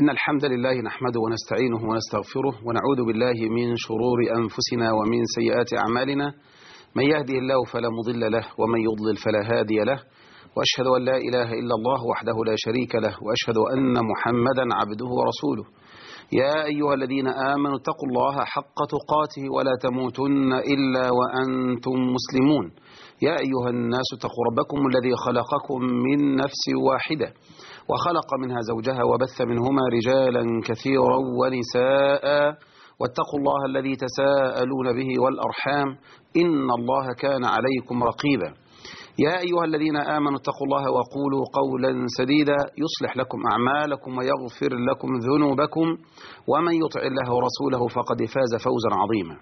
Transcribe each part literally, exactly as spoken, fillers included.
إن الحمد لله نحمده ونستعينه ونستغفره ونعوذ بالله من شرور أنفسنا ومن سيئات أعمالنا. من يهده الله فلا مضل له ومن يضلل فلا هادي له، وأشهد أن لا إله إلا الله وحده لا شريك له، وأشهد أن محمدا عبده ورسوله. يا أيها الذين آمنوا اتقوا الله حق تقاته ولا تموتن إلا وأنتم مسلمون. يا أيها الناس اتقوا ربكم الذي خلقكم من نفس واحدة وخلق منها زوجها وبث منهما رجالا كثيرا ونساء، واتقوا الله الذي تساءلون به والأرحام إن الله كان عليكم رقيبا. يا أيها الذين آمنوا اتقوا الله وقولوا قولا سديدا يصلح لكم أعمالكم ويغفر لكم ذنوبكم، ومن يطع الله ورسوله فقد فاز فوزا عظيما.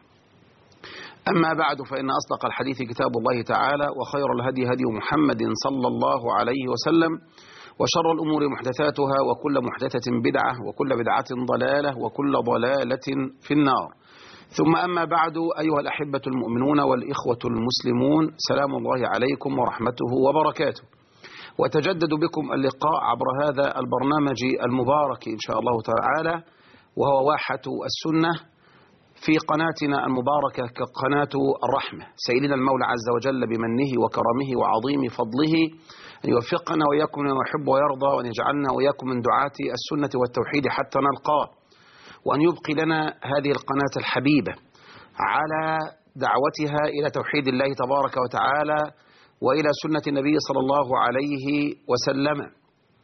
أما بعد، فإن أصدق الحديث كتاب الله تعالى، وخير الهدي هدي محمد صلى الله عليه وسلم، وشر الأمور محدثاتها، وكل محدثة بدعة، وكل بدعة ضلالة، وكل ضلالة في النار. ثم أما بعد، أيها الأحبة المؤمنون والإخوة المسلمون، سلام الله عليكم ورحمته وبركاته. وتجدد بكم اللقاء عبر هذا البرنامج المبارك إن شاء الله تعالى، وهو واحة السنة في قناتنا المباركة كقناة الرحمة، سائلين المولى عز وجل بمنه وكرمه وعظيم فضله أن يوفقنا وإياكم لما يحب ويرضى، وأن يجعلنا وإياكم من دعاة السنة والتوحيد حتى نلقاه، وأن يبقي لنا هذه القناة الحبيبة على دعوتها إلى توحيد الله تبارك وتعالى وإلى سنة النبي صلى الله عليه وسلم.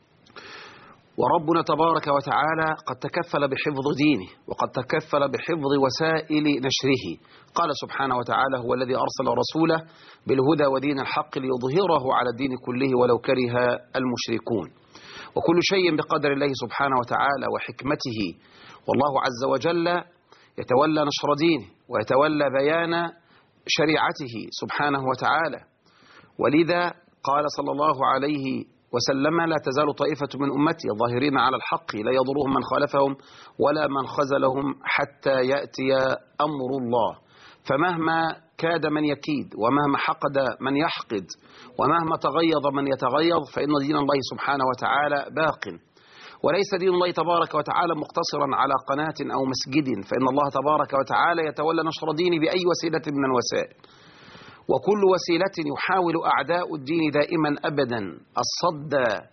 وربنا تبارك وتعالى قد تكفل بحفظ دينه، وقد تكفل بحفظ وسائل نشره. قال سبحانه وتعالى: هو الذي أرسل رسوله بالهدى ودين الحق ليظهره على الدين كله ولو كره المشركون. وكل شيء بقدر الله سبحانه وتعالى وحكمته، والله عز وجل يتولى نشر دينه ويتولى بيان شريعته سبحانه وتعالى. ولذا قال صلى الله عليه وسلم: لا تزال طائفة من أمتي ظاهرين على الحق لا يضرهم من خالفهم ولا من خذلهم حتى يأتي أمر الله. فمهما كاد من يكيد، ومهما حقد من يحقد، ومهما تغيظ من يتغيظ، فإن دين الله سبحانه وتعالى باق. وليس دين الله تبارك وتعالى مقتصرا على قناة أو مسجد، فإن الله تبارك وتعالى يتولى نشر دينه بأي وسيلة من الوسائل. وكل وسيلة يحاول أعداء الدين دائما أبدا الصد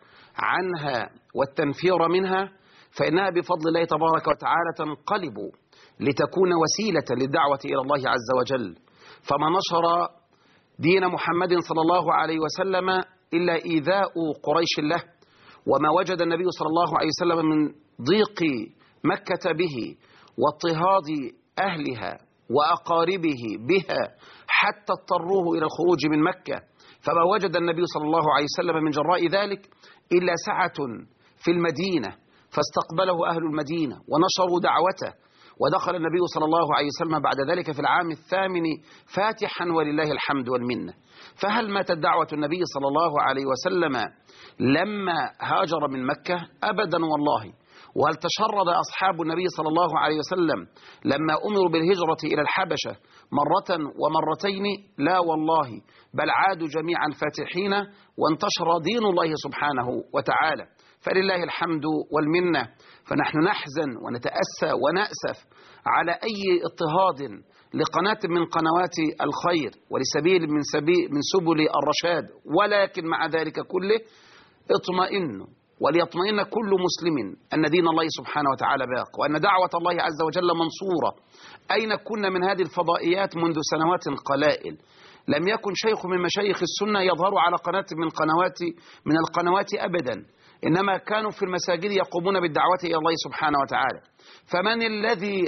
عنها والتنفير منها، فإنها بفضل الله تبارك وتعالى تنقلب لتكون وسيلة للدعوة إلى الله عز وجل. فما نشر دين محمد صلى الله عليه وسلم إلا إيذاء قريش له، وما وجد النبي صلى الله عليه وسلم من ضيق مكة به واضطهاد أهلها وأقاربه بها حتى اضطروه إلى الخروج من مكة، فما وجد النبي صلى الله عليه وسلم من جراء ذلك إلا سعة في المدينة، فاستقبله أهل المدينة ونشروا دعوته. ودخل النبي صلى الله عليه وسلم بعد ذلك في العام الثامن فاتحا ولله الحمد والمنة. فهل ماتت دعوة النبي صلى الله عليه وسلم لما هاجر من مكة؟ أبدا والله. وهل تشرد أصحاب النبي صلى الله عليه وسلم لما أمروا بالهجرة إلى الحبشة مرة ومرتين؟ لا والله، بل عادوا جميعا فاتحين وانتشر دين الله سبحانه وتعالى. فلله الحمد والمنة. فنحن نحزن ونتأسى ونأسف على أي اضطهاد لقناة من قنوات الخير ولسبيل من, سبيل من سبل الرشاد، ولكن مع ذلك كله اطمئنوا وليطمئن كل مسلم أن دين الله سبحانه وتعالى باق، وأن دعوة الله عز وجل منصورة. أين كنا من هذه الفضائيات منذ سنوات قلائل؟ لم يكن شيخ من مشايخ السنة يظهر على قناة من قنوات من القنوات أبدا، إنما كانوا في المساجد يقومون بالدعوة إلى الله سبحانه وتعالى. فمن الذي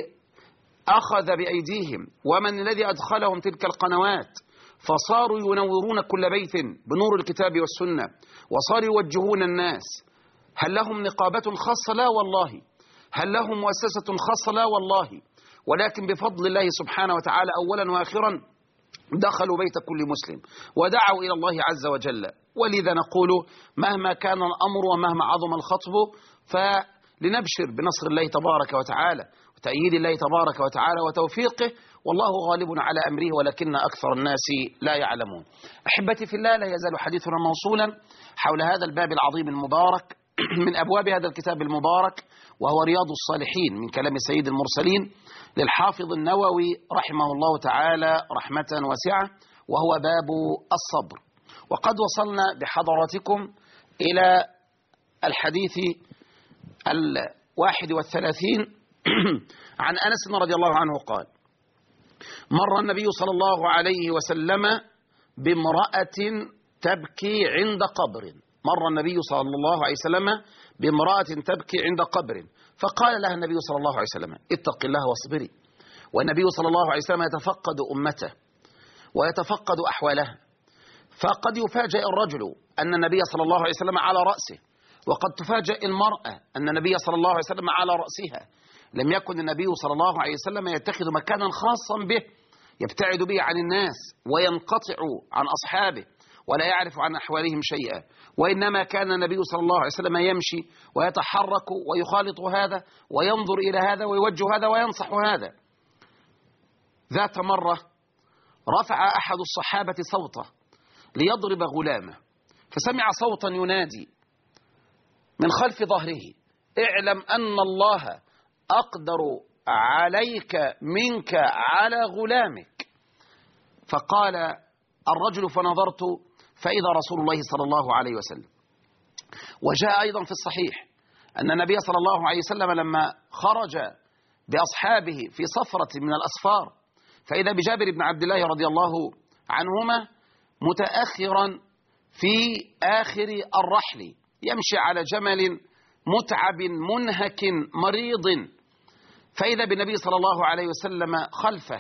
أخذ بأيديهم ومن الذي أدخلهم تلك القنوات؟ فصاروا ينورون كل بيت بنور الكتاب والسنة، وصاروا يوجهون الناس. هل لهم نقابة خاصة؟ لا والله. هل لهم مؤسسة خاصة؟ لا والله. ولكن بفضل الله سبحانه وتعالى أولا وآخرا دخلوا بيت كل مسلم ودعوا إلى الله عز وجل. ولذا نقول: مهما كان الأمر ومهما عظم الخطب، فلنبشر بنصر الله تبارك وتعالى وتأييد الله تبارك وتعالى وتوفيقه، والله غالب على أمره ولكن أكثر الناس لا يعلمون. أحبتي في الله، لا يزال حديثنا موصولا حول هذا الباب العظيم المبارك، من أبواب هذا الكتاب المبارك، وهو رياض الصالحين من كلام سيد المرسلين للحافظ النووي رحمه الله تعالى رحمة واسعة، وهو باب الصبر. وقد وصلنا بحضراتكم إلى الحديث الواحد والثلاثين عن أنس رضي الله عنه قال: مر النبي صلى الله عليه وسلم بامرأة تبكي عند قبر مر النبي صلى الله عليه وسلم بامرأة تبكي عند قبر فقال لها النبي صلى الله عليه وسلم: اتق الله واصبري. والنبي صلى الله عليه وسلم يتفقد أمته ويتفقد أحوالها، فقد يفاجئ الرجل أن النبي صلى الله عليه وسلم على رأسه، وقد تفاجئ المرأة أن النبي صلى الله عليه وسلم على رأسها. لم يكن النبي صلى الله عليه وسلم يتخذ مكانا خاصا به يبتعد به عن الناس وينقطع عن أصحابه ولا يعرف عن أحوالهم شيئا، وإنما كان النبي صلى الله عليه وسلم يمشي ويتحرك ويخالط هذا وينظر إلى هذا ويوجه هذا وينصح هذا. ذات مرة رفع أحد الصحابة صوته ليضرب غلامه، فسمع صوتا ينادي من خلف ظهره: اعلم أن الله أقدر عليك منك على غلامك. فقال الرجل: فنظرت فإذا رسول الله صلى الله عليه وسلم. وجاء أيضا في الصحيح أن النبي صلى الله عليه وسلم لما خرج بأصحابه في صفرة من الأسفار فإذا بجابر بن عبد الله رضي الله عنهما متأخرا في آخر الرحل يمشي على جمل متعب منهك مريض، فإذا بالنبي صلى الله عليه وسلم خلفه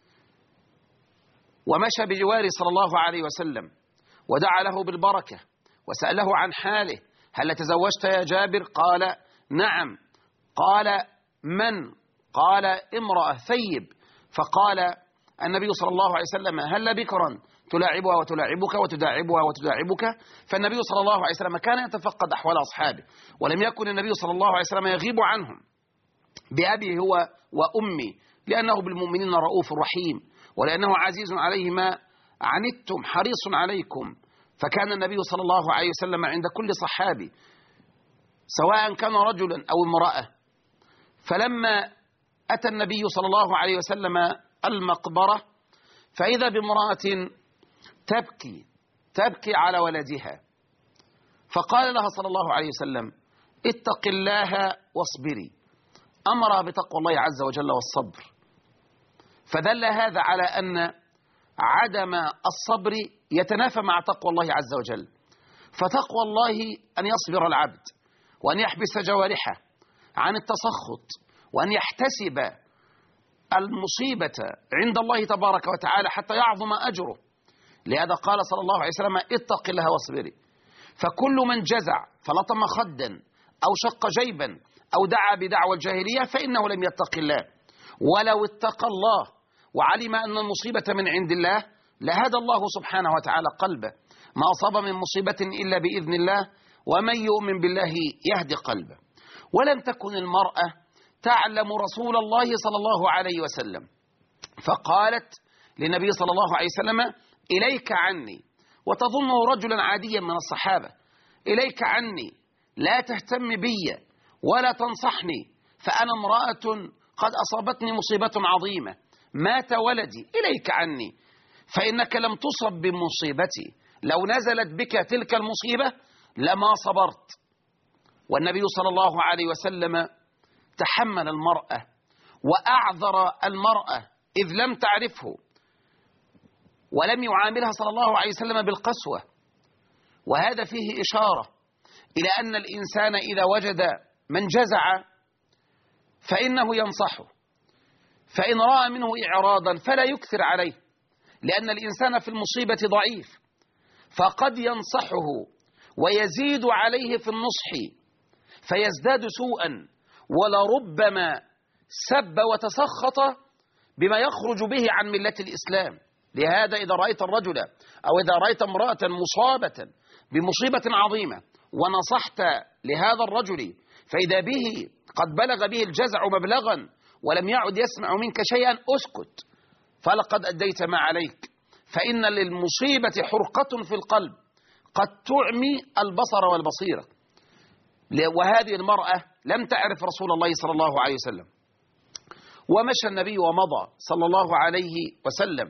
ومشى بجواره صلى الله عليه وسلم ودعا له بالبركة وسأله عن حاله: هل تزوجت يا جابر؟ قال: نعم. قال: من؟ قال: امرأة ثيب. فقال النبي صلى الله عليه وسلم: هل بكرا تلاعبها وتلاعبك وتداعبها وتداعبك؟ فالنبي صلى الله عليه وسلم كان يتفقد أحوال أصحابه، ولم يكن النبي صلى الله عليه وسلم يغيب عنهم بأبي هو وأمي، لأنه بالمؤمنين رؤوف رحيم، ولأنه عزيز عليه ما عنتم حريص عليكم. فكان النبي صلى الله عليه وسلم عند كل صحابي سواء كان رجلا أو امرأة. فلما أتى النبي صلى الله عليه وسلم المقبرة فإذا بامرأة تبكي تبكي على ولدها، فقال لها صلى الله عليه وسلم: اتق الله واصبري. أمرها بتقوى الله عز وجل والصبر. فدل هذا على أن عدم الصبر يتنافى مع تقوى الله عز وجل. فتقوى الله أن يصبر العبد وأن يحبس جوارحه عن التسخط وأن يحتسب المصيبة عند الله تبارك وتعالى حتى يعظم أجره. لهذا قال صلى الله عليه وسلم: اتق الله واصبري. فكل من جزع فلطم خدا أو شق جيبا أو دعا بدعوى الجاهلية فإنه لم يتق الله. ولو اتقى الله وعلم أن المصيبة من عند الله لهدى الله سبحانه وتعالى قلبه. ما أصاب من مصيبة إلا بإذن الله، ومن يؤمن بالله يهدي قلبه. ولم تكن المرأة تعلم رسول الله صلى الله عليه وسلم، فقالت للنبي صلى الله عليه وسلم: إليك عني. وتظنه رجلا عاديا من الصحابة: إليك عني، لا تهتم بي ولا تنصحني، فأنا امرأة قد أصابتني مصيبة عظيمة، مات ولدي، إليك عني، فإنك لم تصب بمصيبتي، لو نزلت بك تلك المصيبة لما صبرت. والنبي صلى الله عليه وسلم تحمل المرأة وأعذر المرأة إذ لم تعرفه، ولم يعاملها صلى الله عليه وسلم بالقسوة. وهذا فيه إشارة إلى أن الإنسان إذا وجد من جزع فإنه ينصحه، فإن رأى منه إعراضا فلا يكثر عليه، لأن الإنسان في المصيبة ضعيف، فقد ينصحه ويزيد عليه في النصح فيزداد سوءا، ولربما سب وتسخط بما يخرج به عن ملة الإسلام. لهذا إذا رأيت الرجل أو إذا رأيت امرأة مصابة بمصيبة عظيمة ونصحت لهذا الرجل فإذا به قد بلغ به الجزع مبلغا ولم يعد يسمع منك شيئا، أسكت، فلقد أديت ما عليك. فإن للمصيبة حرقة في القلب قد تعمي البصر والبصيرة. وهذه المرأة لم تعرف رسول الله صلى الله عليه وسلم، ومشى النبي ومضى صلى الله عليه وسلم،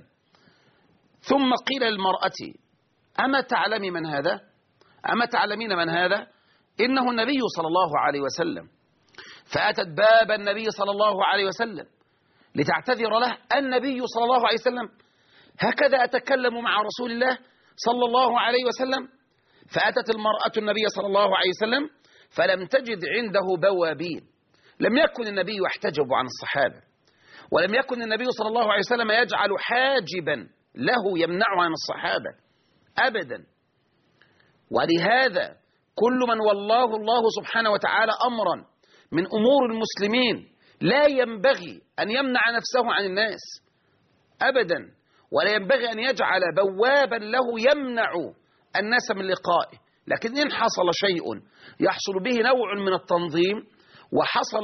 ثم قيل للمرأة: أما تعلمي من هذا؟ أما تعلمين من هذا؟ إنه النبي صلى الله عليه وسلم. فأتت باب النبي صلى الله عليه وسلم لتعتذر له: النبي صلى الله عليه وسلم، هكذا أتكلم مع رسول الله صلى الله عليه وسلم؟ فأتت المرأة النبي صلى الله عليه وسلم فلم تجد عنده بوابين. لم يكن النبي يحتجب عن الصحابة، ولم يكن النبي صلى الله عليه وسلم يجعل حاجبا له يمنعه عن الصحابة أبدا. ولهذا كل من والله الله سبحانه وتعالى أمرا من أمور المسلمين لا ينبغي أن يمنع نفسه عن الناس أبدا، ولا ينبغي أن يجعل بوابا له يمنع الناس من لقائه. لكن إن حصل شيء يحصل به نوع من التنظيم، وحصل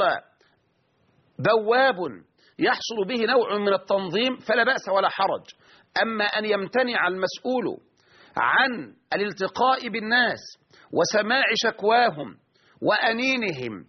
بواب يحصل به نوع من التنظيم، فلا بأس ولا حرج. أما أن يمتنع المسؤول عن الالتقاء بالناس وسماع شكواهم وأنينهم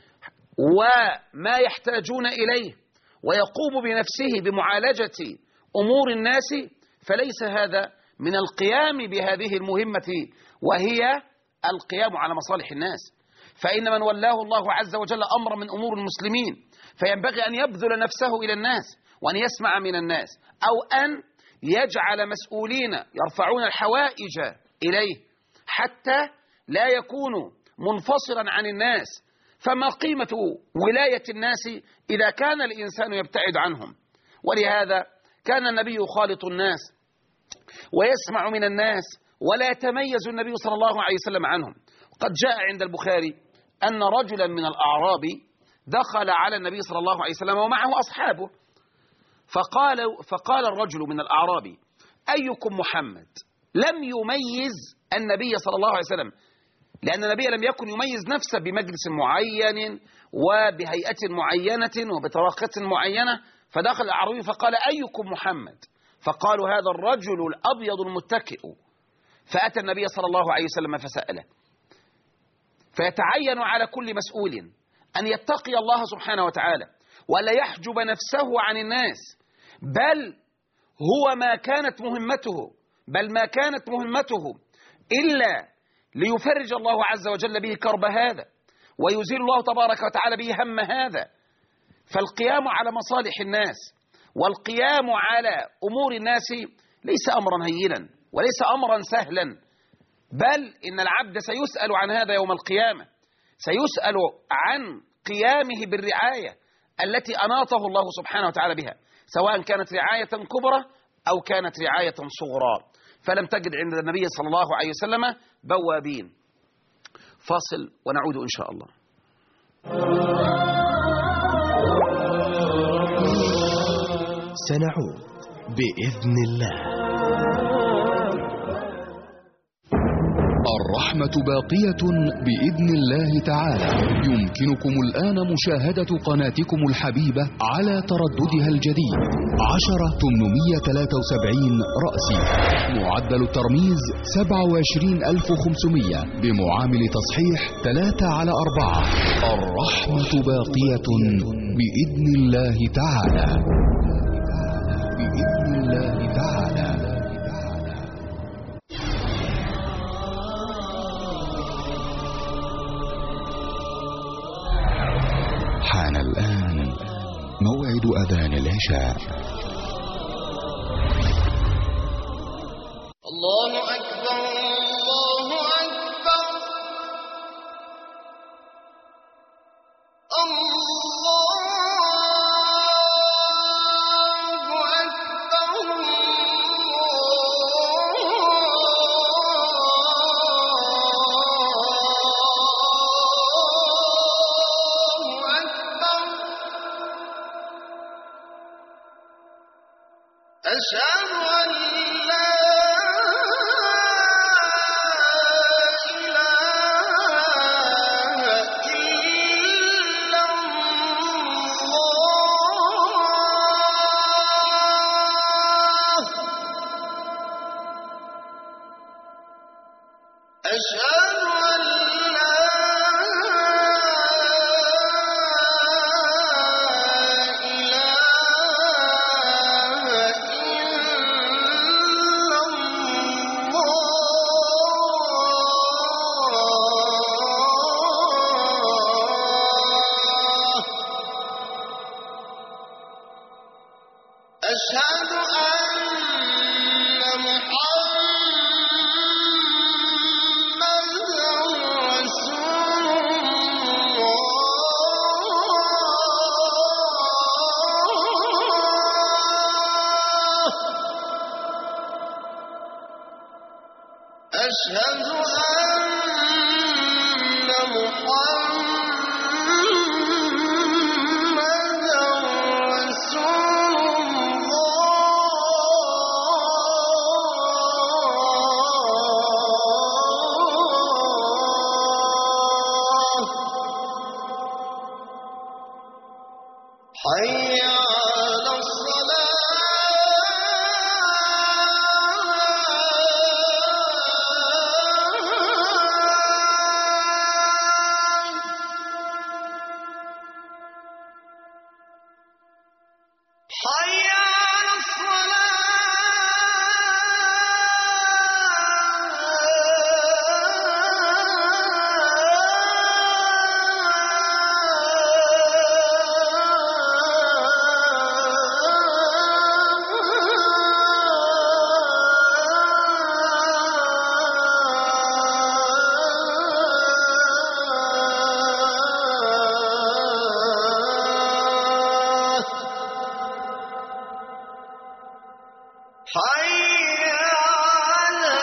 وما يحتاجون إليه، ويقوم بنفسه بمعالجة أمور الناس، فليس هذا من القيام بهذه المهمة، وهي القيام على مصالح الناس. فإن من ولاه الله عز وجل أمر من أمور المسلمين فينبغي أن يبذل نفسه إلى الناس، وأن يسمع من الناس، أو أن يجعل مسؤولين يرفعون الحوائج إليه حتى لا يكون منفصلا عن الناس. فما قيمة ولاية الناس إذا كان الإنسان يبتعد عنهم؟ ولهذا كان النبي يخالط الناس ويسمع من الناس، ولا يتميز النبي صلى الله عليه وسلم عنهم. قد جاء عند البخاري أن رجلا من الأعراب دخل على النبي صلى الله عليه وسلم ومعه أصحابه، فقال, فقال الرجل من الأعراب: أيكم محمد؟ لم يميز النبي صلى الله عليه وسلم، لأن النبي لم يكن يميز نفسه بمجلس معين وبهيئة معينة وبطريقة معينة. فدخل الأعرابي فقال: أيكم محمد؟ فقالوا: هذا الرجل الأبيض المتكئ. فأتى النبي صلى الله عليه وسلم فسأله. فيتعين على كل مسؤول أن يتقي الله سبحانه وتعالى، ولا يحجب نفسه عن الناس، بل هو ما كانت مهمته بل ما كانت مهمته إلا ليفرج الله عز وجل به كرب هذا، ويزيل الله تبارك وتعالى به هم هذا. فالقيام على مصالح الناس والقيام على أمور الناس ليس أمرا هينا وليس أمرا سهلا، بل إن العبد سيسأل عن هذا يوم القيامة، سيسأل عن قيامه بالرعاية التي أناطه الله سبحانه وتعالى بها، سواء كانت رعاية كبرى أو كانت رعاية صغرى. فلم تجد عند النبي صلى الله عليه وسلم بوابين. فاصل ونعود إن شاء الله. سنعود بإذن الله. الرحمة باقية بإذن الله تعالى. يمكنكم الآن مشاهدة قناتكم الحبيبة على ترددها الجديد عشرة ثمانمائة وثلاثة وسبعين رأسي، معدل الترميز سبعة وعشرين ألف وخمسمائة، بمعامل تصحيح ثلاثة على أربعة. الرحمة باقية بإذن الله تعالى. بإذن الله تعالى. حان الآن موعد أذان العشاء. الله أكبر الله أكبر الله أشهد أن لا إله إلا الله أشهد أن لا أشهد أن محمدًا رسول الله. أشهد أن محمدًا رسول الله. حي على حي على حي على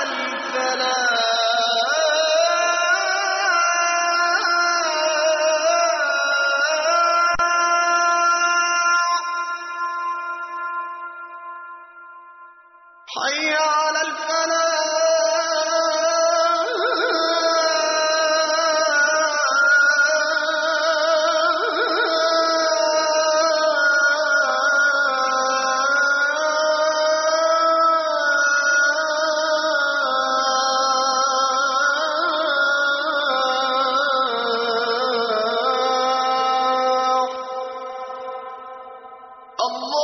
الفلاح. حي على الفلاح.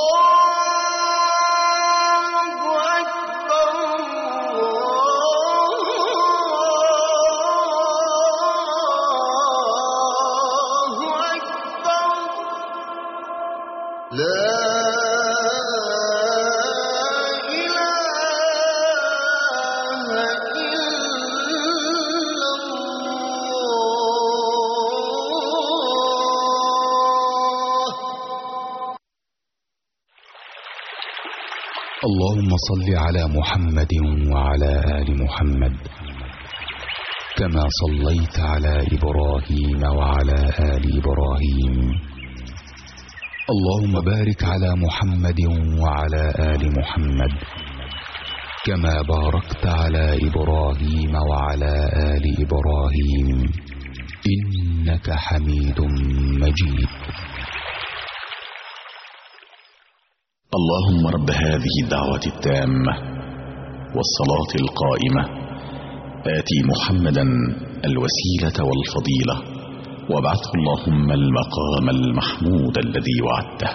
الله أكبر. الله أكبر. لا إله إلا الله. اللهم صل على محمد وعلى آل محمد كما صليت على إبراهيم وعلى آل إبراهيم. اللهم بارك على محمد وعلى آل محمد كما باركت على إبراهيم وعلى آل إبراهيم إنك حميد مجيد. اللهم رب هذه الدعوة التامة والصلاة القائمة آتي محمدا الوسيلة والفضيلة وابعثه اللهم المقام المحمود الذي وعدته.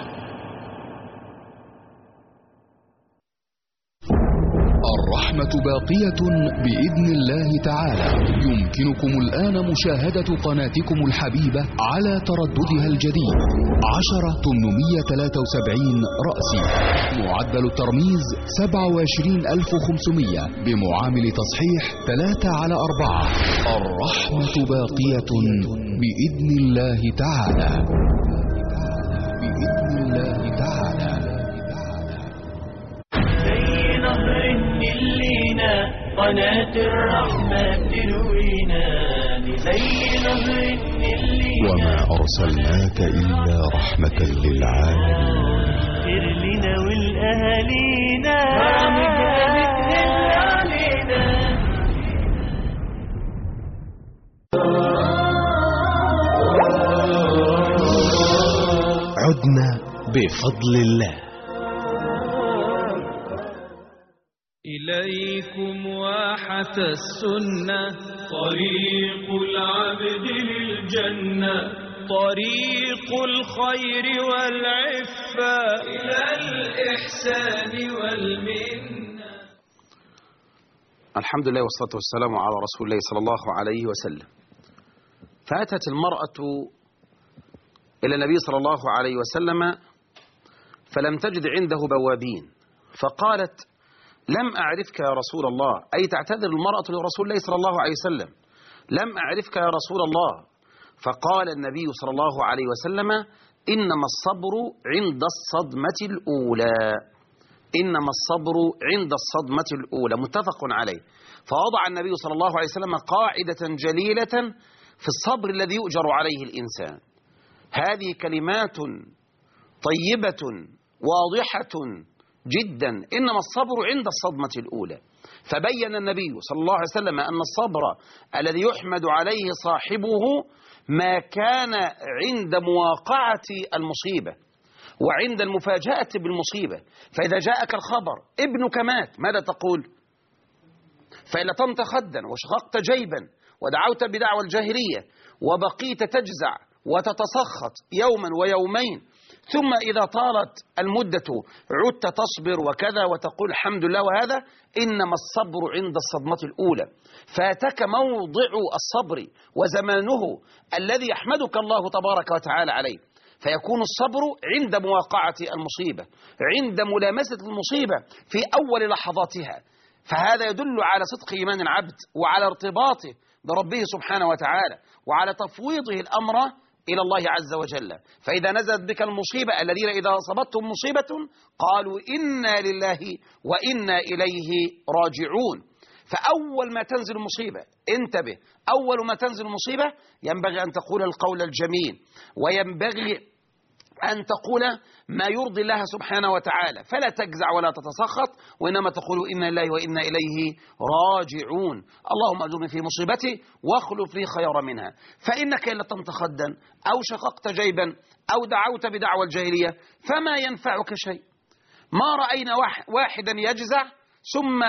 الرحمة باقية بإذن الله تعالى. يمكنكم الآن مشاهدة قناتكم الحبيبة على ترددها الجديد عشرة ثمانمائة وثلاثة وسبعين رأسي. معدل الترميز سبعة وعشرين ألف وخمسمائة بمعامل تصحيح ثلاثة على أربعة. الرحمة باقية بإذن الله تعالى. بإذن الله تعالى. قناة الرحمة تروينا زي نهر النيل. وما أرسلناك إلا رحمة للعالمين. اغفر لنا والأهالينا مجهدة علينا. عدنا بفضل الله. إليكم واحة السنة طريق العبد للجنة طريق الخير والعفة إلى الإحسان والمنة. الحمد لله والصلاة والسلام على رسول الله صلى الله عليه وسلم. فأتت المرأة إلى النبي صلى الله عليه وسلم فلم تجد عنده بوابين، فقالت: لم أعرفك يا رسول الله، أي تعتذر المرأة لرسول الله صلى الله عليه وسلم: لم أعرفك يا رسول الله. فقال النبي صلى الله عليه وسلم: إنما الصبر عند الصدمة الأولى، إنما الصبر عند الصدمة الأولى، متفق عليه. فوضع النبي صلى الله عليه وسلم قاعدة جليلة في الصبر الذي يؤجر عليه الإنسان. هذه كلمات طيبة واضحة جدا، إنما الصبر عند الصدمة الأولى. فبين النبي صلى الله عليه وسلم أن الصبر الذي يحمد عليه صاحبه ما كان عند مواقعة المصيبة وعند المفاجأة بالمصيبة. فإذا جاءك الخبر ابنك مات، ماذا تقول؟ فإن لطمت خدا وشققت جيبا ودعوت بدعوى الجاهلية وبقيت تجزع وتتسخط يوما ويومين، ثم إذا طالت المدة عدت تصبر وكذا وتقول الحمد لله، وهذا إنما الصبر عند الصدمة الأولى. فاتك موضع الصبر وزمانه الذي يحمدك الله تبارك وتعالى عليه، فيكون الصبر عند مواقعة المصيبة، عند ملامسة المصيبة في أول لحظاتها. فهذا يدل على صدق إيمان العبد وعلى ارتباطه بربه سبحانه وتعالى وعلى تفويضه الأمر إلى الله عز وجل. فإذا نزلت بك المصيبة، الذين إذا أصابتهم مصيبة قالوا إنا لله وإنا إليه راجعون. فأول ما تنزل المصيبة انتبه، أول ما تنزل المصيبة ينبغي أن تقول القول الجميل، وينبغي أن تقول ما يرضي الله سبحانه وتعالى، فلا تجزع ولا تتسخط، وإنما تقول إنا لله وإنا إليه راجعون. اللهم أجرني في مصيبتي واخلف لي خيرا منها. فإنك إن لطمت خدا أو شققت جيبا أو دعوت بدعوى الجاهلية فما ينفعك شيء. ما رأينا واحدا يجزع ثم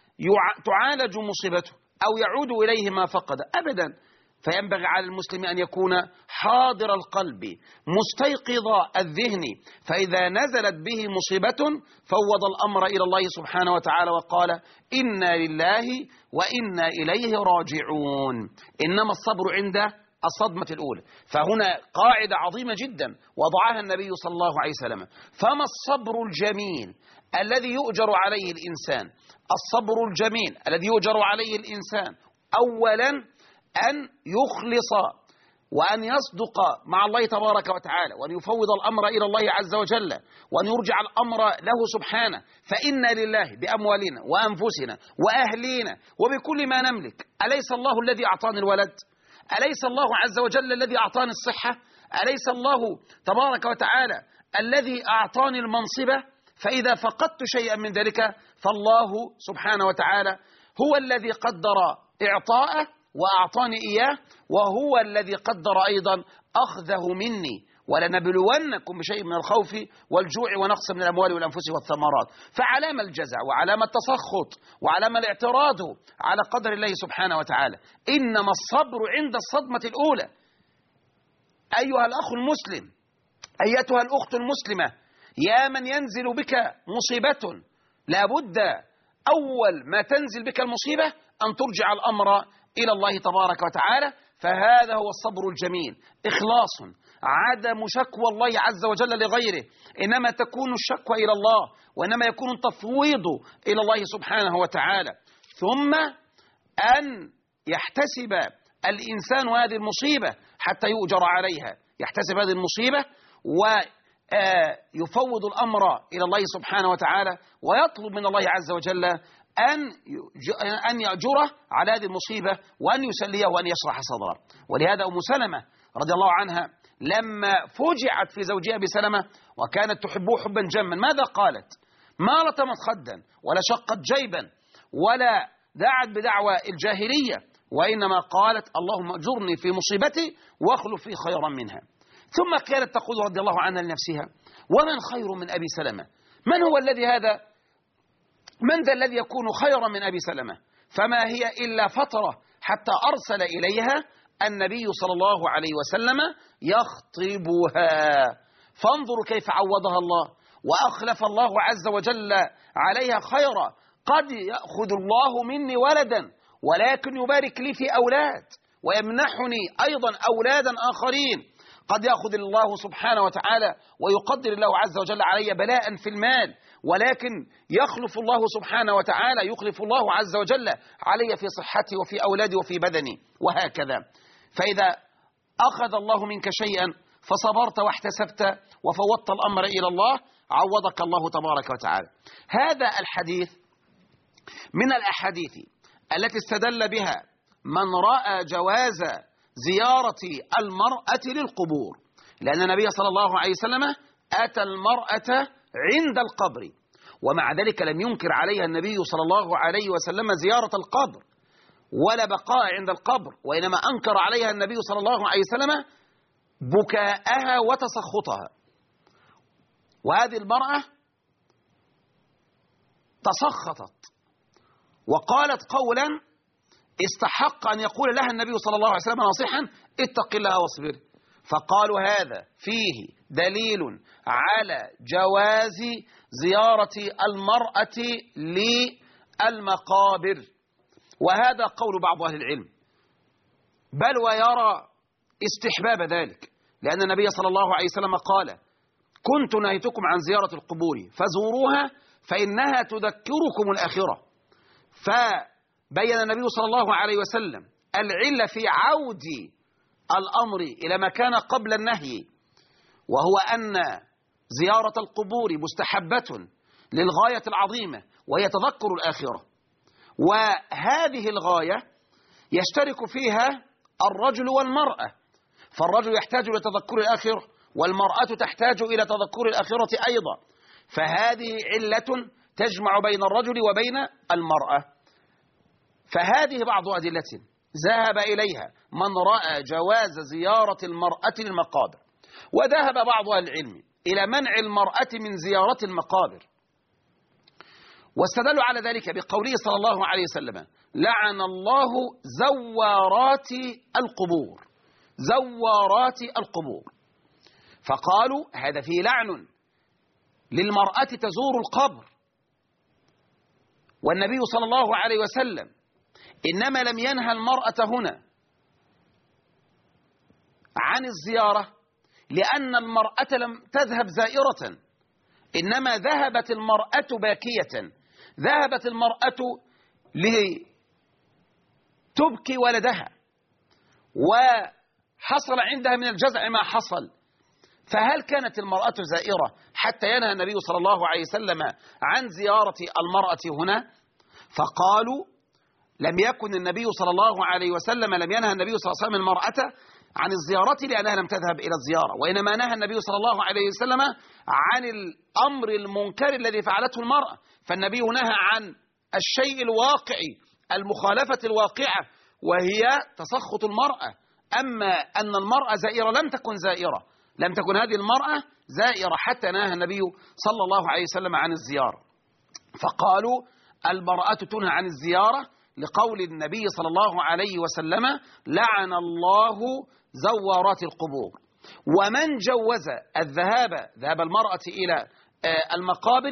تعالج مصيبته أو يعود إليه ما فقد أبدا. فينبغي على المسلم أن يكون حاضر القلب مستيقظ الذهن، فإذا نزلت به مصيبة فوض الأمر إلى الله سبحانه وتعالى وقال إنا لله وإنا إليه راجعون. إنما الصبر عند الصدمة الأولى. فهنا قاعدة عظيمة جدا وضعها النبي صلى الله عليه وسلم. فما الصبر الجميل الذي يؤجر عليه الإنسان؟ الصبر الجميل الذي يؤجر عليه الإنسان أولا أن يخلص وأن يصدق مع الله تبارك وتعالى، وأن يفوض الأمر إلى الله عز وجل، وأن يرجع الأمر له سبحانه. فإنا لله بأموالنا وأنفسنا وأهلينا وبكل ما نملك. أليس الله الذي أعطاني الولد؟ أليس الله عز وجل الذي أعطاني الصحة؟ أليس الله تبارك وتعالى الذي أعطاني المنصبة؟ فإذا فقدت شيئا من ذلك فالله سبحانه وتعالى هو الذي قدر إعطاءه وأعطاني إياه، وهو الذي قدر أيضا أخذه مني. ولنبلونكم بشيء من الخوف والجوع ونقص من الأموال والأنفس والثمرات. فعلام الجزع وعلام التسخط وعلام الاعتراض على قدر الله سبحانه وتعالى. إنما الصبر عند الصدمة الأولى. أيها الأخ المسلم، أيتها الأخت المسلمة، يا من ينزل بك مصيبة، لابد أول ما تنزل بك المصيبة أن ترجع الأمر إلى الله تبارك وتعالى. فهذا هو الصبر الجميل، إخلاص، عدم شكوى الله عز وجل لغيره، إنما تكون الشكوى إلى الله، وإنما يكون التفويض إلى الله سبحانه وتعالى. ثم أن يحتسب الإنسان هذه المصيبة حتى يؤجر عليها، يحتسب هذه المصيبة ويفوض الأمر إلى الله سبحانه وتعالى، ويطلب من الله عز وجل أن أن يأجره على هذه المصيبة وأن يسليه وأن يشرح صدره. ولهذا أم سلمة رضي الله عنها لما فجعت في زوجها بسلمة وكانت تحبه حبا جما، ماذا قالت؟ ما لطمت خدا ولا شقت جيبا ولا دعت بدعوى الجاهلية، وإنما قالت اللهم أجرني في مصيبتي واخلف لي خيرا منها. ثم كانت تقول رضي الله عنها لنفسها ومن خير من أبي سلمة؟ من هو الذي هذا من ذا الذي يكون خيرا من أبي سلمة؟ فما هي إلا فترة حتى أرسل إليها النبي صلى الله عليه وسلم يخطبها. فانظروا كيف عوضها الله وأخلف الله عز وجل عليها خيرا. قد يأخذ الله مني ولدا ولكن يبارك لي في أولاد ويمنحني أيضا أولادا آخرين. قد يأخذ الله سبحانه وتعالى ويقدر الله عز وجل علي بلاء في المال، ولكن يخلف الله سبحانه وتعالى يخلف الله عز وجل علي في صحتي وفي أولادي وفي بدني، وهكذا. فإذا أخذ الله منك شيئا فصبرت واحتسبت وفوضت الأمر إلى الله عوضك الله تبارك وتعالى. هذا الحديث من الأحاديث التي استدل بها من رأى جواز زيارة المرأة للقبور، لأن النبي صلى الله عليه وسلم أتى المرأة عند القبر، ومع ذلك لم ينكر عليها النبي صلى الله عليه وسلم زيارة القبر ولا بقاء عند القبر، وإنما أنكر عليها النبي صلى الله عليه وسلم بكاءها وتسخطها. وهذه المرأة تسخطت وقالت قولا استحق أن يقول لها النبي صلى الله عليه وسلم نصيحا: اتق الله واصبر. فقالوا هذا فيه دليل على جواز زيارة المرأة للمقابر، وهذا قول بعض أهل العلم، بل ويرى استحباب ذلك، لأن النبي صلى الله عليه وسلم قال: كنت نهيتكم عن زيارة القبور فزوروها فإنها تذكركم الآخرة. فبين النبي صلى الله عليه وسلم العلة في عود الأمر إلى ما كان قبل النهي، وهو أن زيارة القبور مستحبة للغاية العظيمة وهي تذكر الآخرة، وهذه الغاية يشترك فيها الرجل والمرأة، فالرجل يحتاج إلى تذكر الآخرة والمرأة تحتاج إلى تذكر الآخرة أيضا، فهذه علة تجمع بين الرجل وبين المرأة. فهذه بعض أدلة ذهب إليها من رأى جواز زيارة المرأة للمقابر، وذهب بعض أهل العلم إلى منع المرأة من زيارة المقابر، واستدلوا على ذلك بقوله صلى الله عليه وسلم: لعن الله زوارات القبور، زوارات القبور. فقالوا هذا فيه لعن للمرأة تزور القبر، والنبي صلى الله عليه وسلم إنما لم ينهى المرأة هنا عن الزيارة لأن المرأة لم تذهب زائرة، إنما ذهبت المرأة باكية، ذهبت المرأة لتبكي ولدها وحصل عندها من الجزع ما حصل. فهل كانت المرأة زائرة حتى ينهى النبي صلى الله عليه وسلم عن زيارة المرأة هنا؟ فقالوا لم يكن النبي صلى الله عليه وسلم لم ينهى النبي صلى الله عليه وسلم المرأة عن الزيارة لأنها لم تذهب إلى الزيارة، وإنما نهى النبي صلى الله عليه وسلم عن الأمر المنكر الذي فعلته المرأة. فالنبي نهى عن الشيء الواقعي، المخالفة الواقعة، وهي تسخط المرأة. أما أن المرأة زائرة لم تكن زائرة، لم تكن هذه المرأة زائرة حتى نهى النبي صلى الله عليه وسلم عن الزيارة. فقالوا المرأة تنهى عن الزيارة لقول النبي صلى الله عليه وسلم: لعن الله زوارات القبور. ومن جوز الذهاب ذهاب المرأة إلى المقابر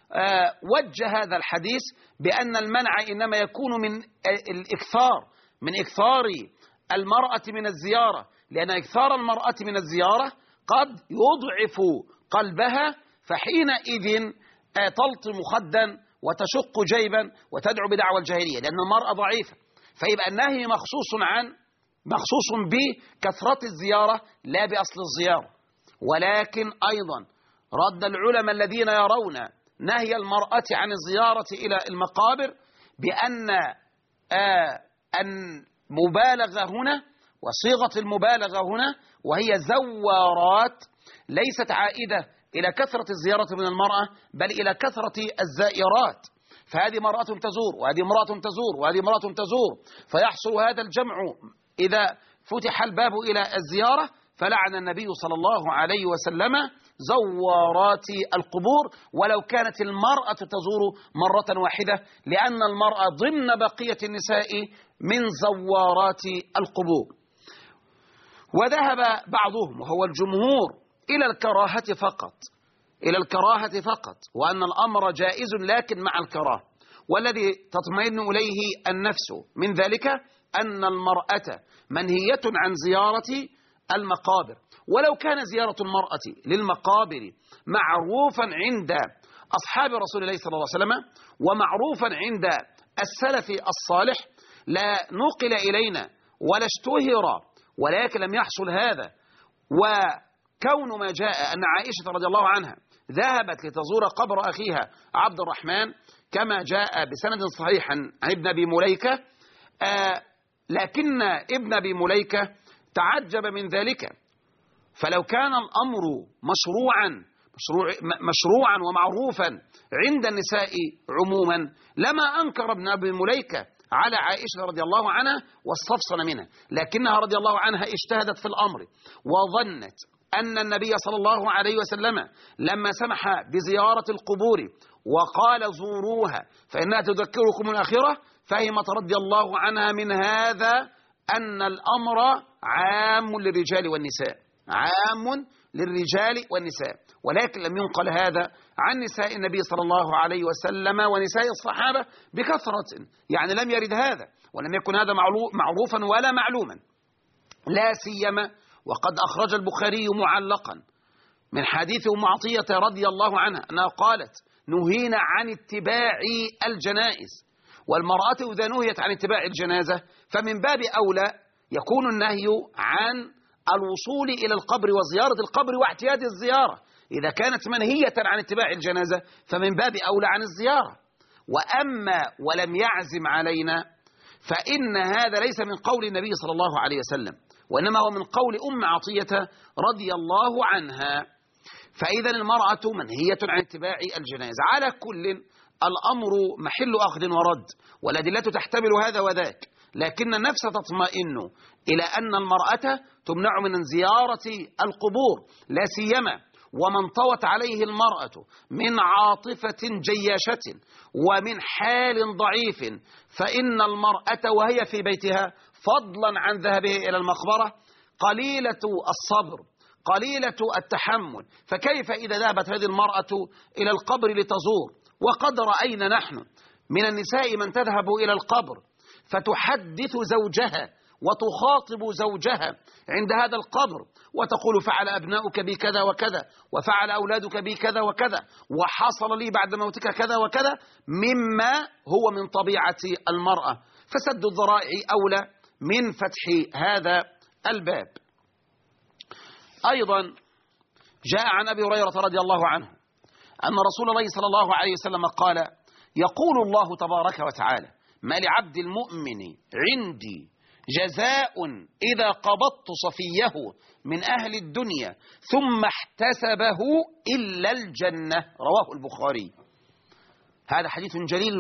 وجه هذا الحديث بأن المنع إنما يكون من الإكثار من إكثار المرأة من الزيارة، لأن إكثار المرأة من الزيارة قد يضعف قلبها، فحينئذ تلطم خدا وتشق جيبا وتدعو بدعوى الجاهلية، لأن المرأة ضعيفة. فيبقى النهي مخصوص عن مخصوص بكثرة الزيارة لا بأصل الزيارة. ولكن أيضا رد العلماء الذين يرون نهي المرأة عن الزيارة إلى المقابر بأن آه المبالغة هنا وصيغة المبالغة هنا وهي زوارات ليست عائدة إلى كثرة الزيارة من المرأة، بل إلى كثرة الزائرات. فهذه مرأة تزور وهذه امرأة تزور وهذه امرأة تزور، فيحصل هذا الجمع إذا فتح الباب إلى الزيارة. فلعن النبي صلى الله عليه وسلم زوارات القبور ولو كانت المرأة تزور مرة واحدة، لأن المرأة ضمن بقية النساء من زوارات القبور. وذهب بعضهم وهو الجمهور إلى الكراهة فقط، إلى الكراهة فقط، وأن الأمر جائز لكن مع الكراهة. والذي تطمئن إليه النفس من ذلك أن المرأة منهية عن زيارة المقابر. ولو كان زيارة المرأة للمقابر معروفا عند أصحاب رسول الله صلى الله عليه وسلم ومعروفا عند السلف الصالح لا نقل إلينا ولا اشتهر، ولكن لم يحصل هذا. وكون ما جاء أن عائشة رضي الله عنها ذهبت لتزور قبر أخيها عبد الرحمن كما جاء بسند صحيح عن ابن أبي مليكة، آه لكن ابن أبي مليكة تعجب من ذلك. فلو كان الأمر مشروعا مشروع مشروعا ومعروفا عند النساء عموما لما أنكر ابن أبي مليكة على عائشة رضي الله عنها واستفصل منها، لكنها رضي الله عنها اجتهدت في الأمر وظنت أن النبي صلى الله عليه وسلم لما سمح بزيارة القبور وقال زوروها فإنها تذكركم الآخرة، فهمت رضي الله عنها من هذا أن الأمر عام للرجال والنساء، عام للرجال والنساء. ولكن لم ينقل هذا عن نساء النبي صلى الله عليه وسلم ونساء الصحابة بكثرة، يعني لم يرد هذا ولم يكن هذا معروفا ولا معلوما، لا سيما وقد أخرج البخاري معلقا من حديث أم عطية رضي الله عنها أنها قالت نهينا عن اتباع الجنائز، والمرأة إذا نهيت عن اتباع الجنازة فمن باب أولى يكون النهي عن الوصول إلى القبر وزيارة القبر واعتياد الزيارة. إذا كانت منهية عن اتباع الجنازة فمن باب أولى عن الزيارة. وأما ولم يعزم علينا فإن هذا ليس من قول النبي صلى الله عليه وسلم، وإنما هو من قول أم عطية رضي الله عنها. فإذا المرأة منهية عن اتباع الجنازة. على كل الأمر محل أخذ ورد، والأدلة تحتمل هذا وذاك، لكن النفس تطمئن إلى أن المرأة تمنع من زيارة القبور، لا سيما ومن طوت عليه المرأة من عاطفة جياشة ومن حال ضعيف، فإن المرأة وهي في بيتها فضلا عن ذهابه إلى المقبرة قليلة الصبر قليلة التحمل. فكيف إذا ذهبت هذه المرأة إلى القبر لتزور، وقد رأينا نحن من النساء من تذهب إلى القبر فتحدث زوجها وتخاطب زوجها عند هذا القبر وتقول فعل أبناؤك بي كذا وكذا، وفعل أولادك بي كذا وكذا، وحصل لي بعد موتك كذا وكذا، مما هو من طبيعة المرأة. فسد الذرائع أولى من فتح هذا الباب. أيضا جاء عن أبي هريرة رضي الله عنه أن رسول الله صلى الله عليه وسلم قال يقول الله تبارك وتعالى ما لعبد المؤمن عندي جزاء إذا قبضت صفيه من أهل الدنيا ثم احتسبه إلا الجنة، رواه البخاري. هذا حديث جليل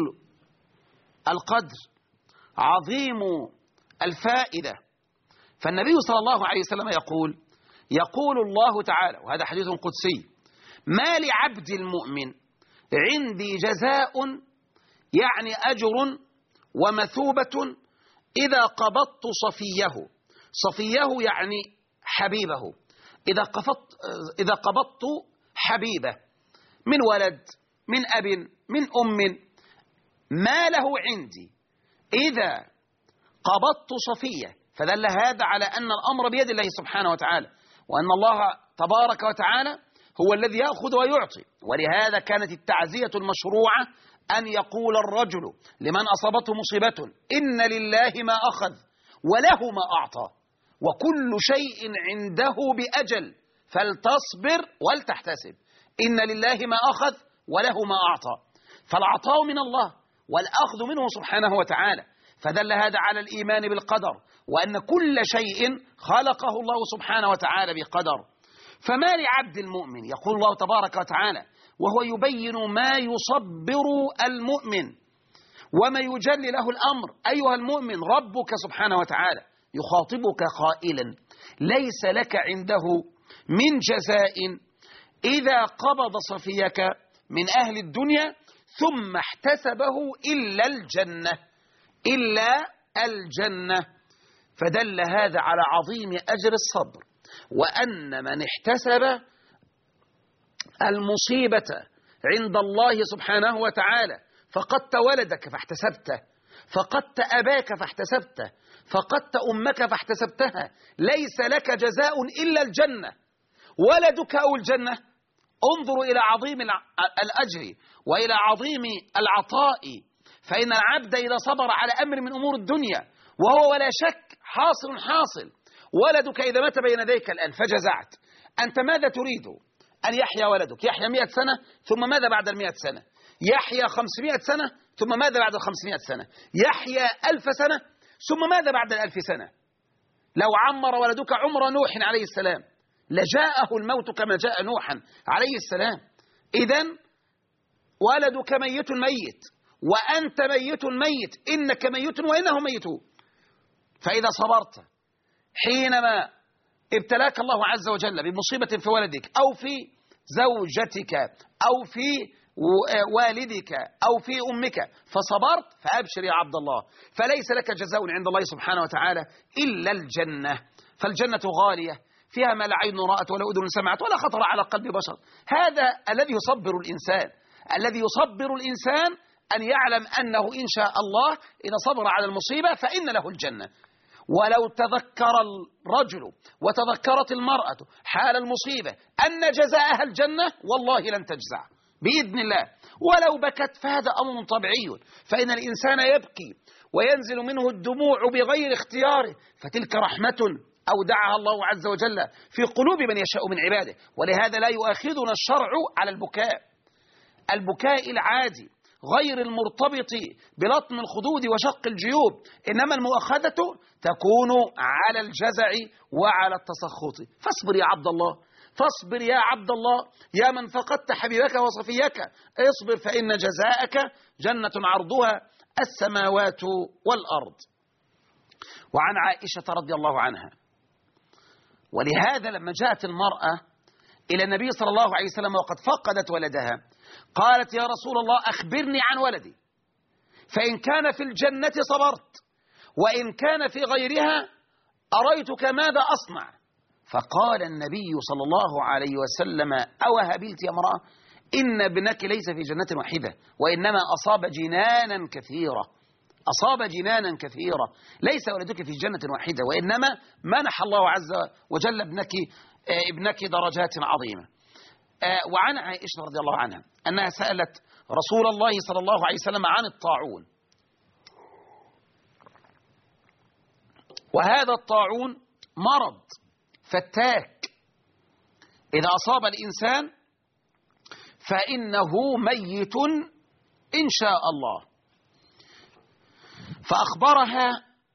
القدر عظيم الفائدة. فالنبي صلى الله عليه وسلم يقول يقول الله تعالى، وهذا حديث قدسي، ما لعبد المؤمن عندي جزاء، يعني أجر ومثوبة إذا قبضت صفيه. صفيه يعني حبيبه. إذا قبضت إذا قبضت حبيبه من ولد من أب من أم، ما له عندي إذا قبضت صفيه، فدل هذا على أن الأمر بيد الله سبحانه وتعالى، وأن الله تبارك وتعالى هو الذي يأخذ ويعطي. ولهذا كانت التعزية المشروعة أن يقول الرجل لمن أصابته مصيبة إن لله ما أخذ وله ما أعطى وكل شيء عنده بأجل فلتصبر ولتحتسب. إن لله ما أخذ وله ما أعطى، فالعطاء من الله والأخذ منه سبحانه وتعالى. فدل هذا على الإيمان بالقدر، وأن كل شيء خلقه الله سبحانه وتعالى بقدر. فما لعبد المؤمن، يقول الله تبارك وتعالى وهو يبين ما يصبر المؤمن وما يجلي له الأمر، أيها المؤمن ربك سبحانه وتعالى يخاطبك قائلا ليس لك عنده من جزاء إذا قبض صفيك من أهل الدنيا ثم احتسبه إلا الجنة، إلا الجنة. فدل هذا على عظيم أجر الصبر، وأن من احتسب المصيبة عند الله سبحانه وتعالى، فقدت ولدك فاحتسبته، فقدت أباك فاحتسبته، فقدت أمك فاحتسبتها، ليس لك جزاء إلا الجنة. ولدك أو الجنة؟ انظروا إلى عظيم الأجر وإلى عظيم العطاء. فإن العبد إذا صبر على أمر من أمور الدنيا وهو ولا شك حاصل حاصل، ولدك إذا مات بين يديك الآن فجزعت، أنت ماذا تريد؟ أن يحيا ولدك، يحيا مئة سنة، ثم ماذا بعد المئة سنة؟ يحيا خمسمائة سنة، ثم ماذا بعد الخمسمائة سنة؟ يحيا ألف سنة، ثم ماذا بعد الألف سنة؟ لو عمر ولدك عمر نوح عليه السلام لجاءه الموت كما جاء نوحا عليه السلام. إذن ولدك ميت ميت، وأنت ميت ميت، إنك ميت وإنهم ميتون. فإذا صبرت حينما ابتلاك الله عز وجل بمصيبة في ولدك أو في زوجتك أو في والدك أو في أمك فصبرت، فأبشر يا عبد الله، فليس لك جزاء عند الله سبحانه وتعالى إلا الجنة. فالجنة غالية، فيها ما لا عين رأت ولا أذن سمعت ولا خطر على قلب بشر. هذا الذي يصبر الإنسان، الذي يصبر الإنسان أن يعلم أنه إن شاء الله إذا صبر على المصيبة فإن له الجنة. ولو تذكر الرجل وتذكرت المرأة حال المصيبة أن جزاءها الجنة والله لن تجزع بإذن الله. ولو بكت فهذا أمر طبيعي، فإن الإنسان يبكي وينزل منه الدموع بغير اختياره، فتلك رحمة أودعها الله عز وجل في قلوب من يشاء من عباده. ولهذا لا يؤاخذنا الشرع على البكاء، البكاء العادي غير المرتبط بلطم الخدود وشق الجيوب، إنما المؤاخذة تكون على الجزع وعلى التسخط. فاصبر يا عبد الله، فاصبر يا عبد الله، يا من فقدت حبيبك وصفيك، اصبر فإن جزاءك جنة عرضها السماوات والأرض. وعن عائشة رضي الله عنها، ولهذا لما جاءت المرأة إلى النبي صلى الله عليه وسلم وقد فقدت ولدها قالت يا رسول الله أخبرني عن ولدي، فإن كان في الجنة صبرت، وإن كان في غيرها أريتك ماذا أصنع. فقال النبي صلى الله عليه وسلم أو هبلت يا امرأة، إن ابنك ليس في جنة واحدة وإنما أصاب جنانا كثيرة، أصاب جنانا كثيرة، ليس ولدك في جنة واحدة وإنما منح الله عز وجل ابنك ابنك درجات عظيمة. وعن عائشة رضي الله عنها أنها سألت رسول الله صلى الله عليه وسلم عن الطاعون، وهذا الطاعون مرض فتاك إذا أصاب الإنسان فإنه ميت إن شاء الله. فأخبرها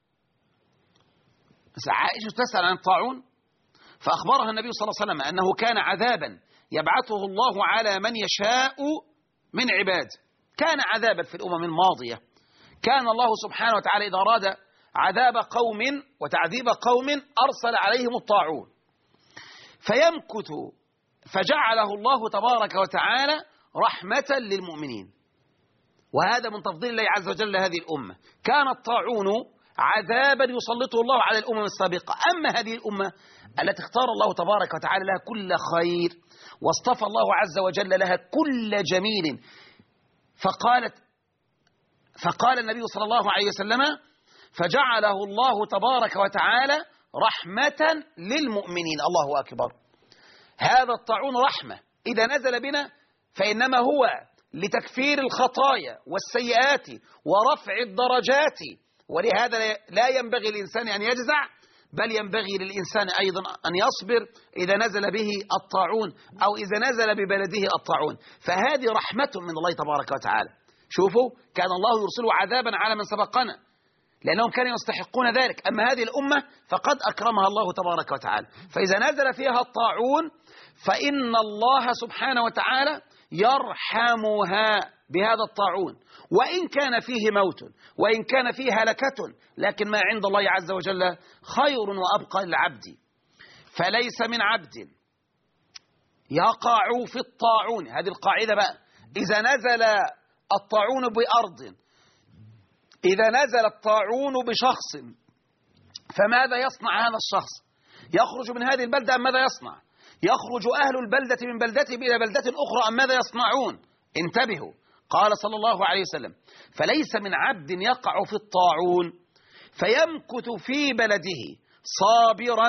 عائشة تسأل عن الطاعون، فأخبرها النبي صلى الله عليه وسلم أنه كان عذابا يبعثه الله على من يشاء من عباده، كان عذابا في الأمم الماضية، كان الله سبحانه وتعالى إذا أراد عذاب قوم وتعذيب قوم أرسل عليهم الطاعون فيمكث، فجعله الله تبارك وتعالى رحمة للمؤمنين. وهذا من تفضيل الله عز وجل هذه الأمة. كان الطاعون عذابا يسلطه الله على الأمم السابقة، أما هذه الأمة التي اختار الله تبارك وتعالى لها كل خير واصطفى الله عز وجل لها كل جميل، فقالت فقال النبي صلى الله عليه وسلم فجعله الله تبارك وتعالى رحمة للمؤمنين. الله أكبر. هذا الطاعون رحمة إذا نزل بنا فإنما هو لتكفير الخطايا والسيئات ورفع الدرجات. ولهذا لا ينبغي الإنسان أن يجزع، بل ينبغي للإنسان أيضا أن يصبر إذا نزل به الطاعون أو إذا نزل ببلده الطاعون، فهذه رحمة من الله تبارك وتعالى. شوفوا، كان الله يرسل عذابا على من سبقنا لأنهم كانوا يستحقون ذلك، أما هذه الأمة فقد أكرمها الله تبارك وتعالى، فإذا نزل فيها الطاعون فإن الله سبحانه وتعالى يرحمها بهذا الطاعون، وإن كان فيه موت وإن كان فيه هلكة، لكن ما عند الله عز وجل خير وأبقى للعبد. فليس من عبد يقع في الطاعون، هذه القاعدة بقى، إذا نزل الطاعون بأرض، إذا نزل الطاعون بشخص فماذا يصنع هذا الشخص؟ يخرج من هذه البلدة أم ماذا يصنع؟ يخرج أهل البلدة من بلدتهم إلى بلدة أخرى أم ماذا يصنعون؟ انتبهوا. قال صلى الله عليه وسلم فليس من عبد يقع في الطاعون فيمكث في بلده صابرا